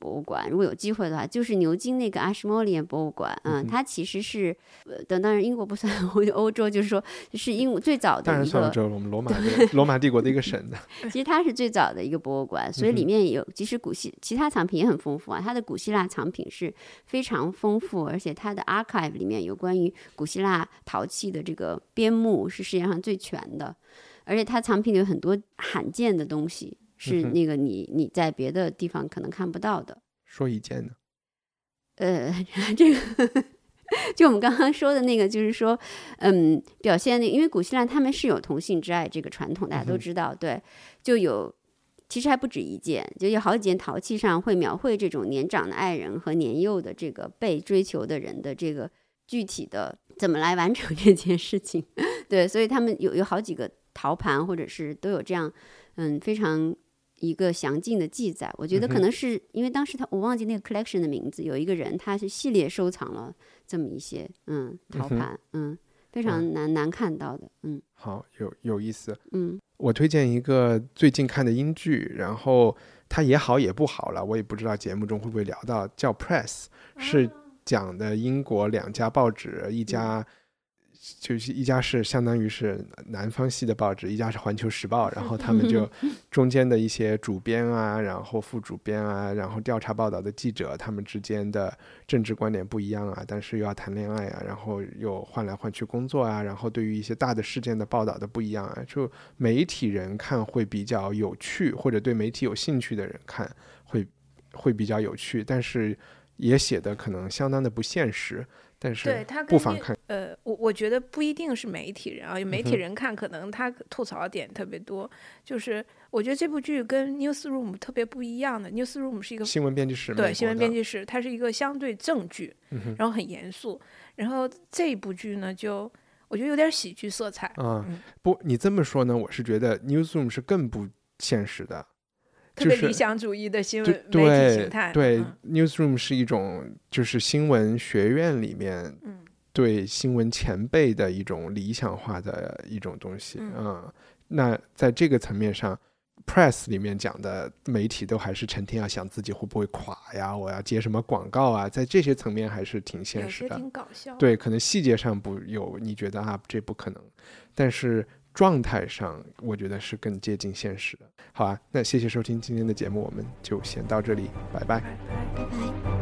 C: 博物馆，如果有机会的话，就是牛津那个 Ashmolean 博物馆，它其实是当然英国不算欧洲，就是说是最早的一个，
B: 当然算欧洲了，我们罗马帝国的一个省的。
C: 其实它是最早的一个博物馆，所以里面有即使其他藏品也很丰富啊，它的古希腊藏品是非常丰富，而且它的 archive 里面有关于古希腊陶器的这个编目是世界上最全的，而且它藏品里有很多罕见的东西，是那个你在别的地方可能看不到的。
B: 说一件呢？
C: 这个就我们刚刚说的那个，就是说，表现因为古希腊他们是有同性之爱这个传统，大家都知道，对，就有。其实还不止一件，就有好几件陶器上会描绘这种年长的爱人和年幼的这个被追求的人的这个具体的怎么来完成这件事情。对，所以他们有好几个陶盘或者是都有这样非常一个详尽的记载。我觉得可能是因为当时我忘记那个 collection 的名字，有一个人他是系列收藏了这么一些陶盘，非常难看到的。
B: 好，有意思。我推荐一个最近看的英剧，然后它也好也不好了，我也不知道节目中会不会聊到，叫 Press， 是讲的英国两家报纸，一家是相当于是南方系的报纸，一家是环球时报，然后他们就中间的一些主编啊，然后副主编啊，然后调查报道的记者，他们之间的政治观点不一样啊，但是又要谈恋爱啊，然后又换来换去工作啊，然后对于一些大的事件的报道的不一样啊，就媒体人看会比较有趣，或者对媒体有兴趣的人看会比较有趣，但是也写的可能相当的不现实，但是不妨看。
D: 我觉得不一定是媒体人啊，媒体人看可能他吐槽点特别多，就是我觉得这部剧跟 Newsroom 特别不一样的。Newsroom 是一个
B: 新闻编辑室，
D: 对，新闻编辑室，它是一个相对正剧，然后很严肃。然后这部剧呢，就我觉得有点喜剧色彩。
B: 不，你这么说呢，我是觉得 Newsroom 是更不现实的。
D: 特别理想主义的新闻媒体形态。
B: 对， Newsroom 是一种就是新闻学院里面对新闻前辈的一种理想化的一种东西。那在这个层面上 Press 里面讲的媒体都还是成天要想自己会不会垮呀，我要接什么广告啊，在这些层面还是挺现实的，
D: 有些挺搞笑。
B: 对，可能细节上不有你觉得这不可能，但是状态上我觉得是更接近现实的。好啊，那谢谢收听今天的节目，我们就先到这里，拜拜。
C: 拜拜。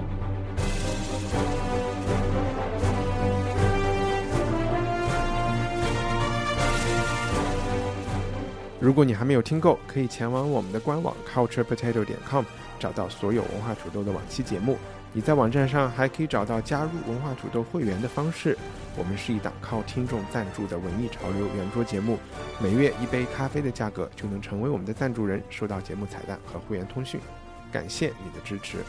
B: 如果你还没有听够，可以前往我们的官网 culturepotato.com 找到所有文化土豆的往期节目。你在网站上还可以找到加入文化土豆会员的方式。我们是一档靠听众赞助的文艺潮流圆桌节目，每月1杯咖啡的价格就能成为我们的赞助人，收到节目彩蛋和会员通讯。感谢你的支持。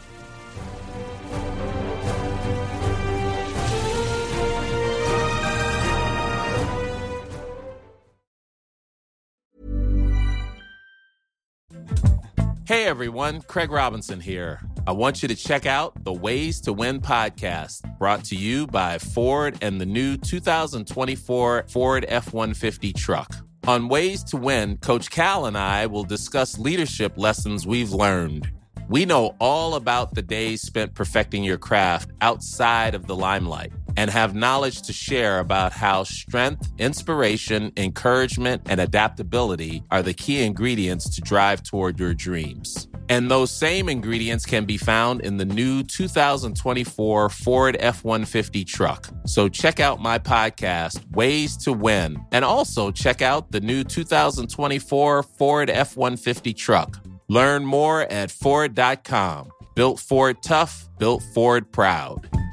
E: Hey everyone, Craig Robinson here. I want you to check out the Ways to Win podcast, brought to you by Ford and the new 2024 Ford F-150 truck. On Ways to Win, Coach Cal and I will discuss leadership lessons we've learned. We know all about the days spent perfecting your craft outside of the limelight and have knowledge to share about how strength, inspiration, encouragement, and adaptability are the key ingredients to drive toward your dreams. And those same ingredients can be found in the new 2024 Ford F-150 truck. So check out my podcast, Ways to Win, and also check out the new 2024 Ford F-150 truck. Learn more at Ford.com. Built Ford tough, built Ford proud.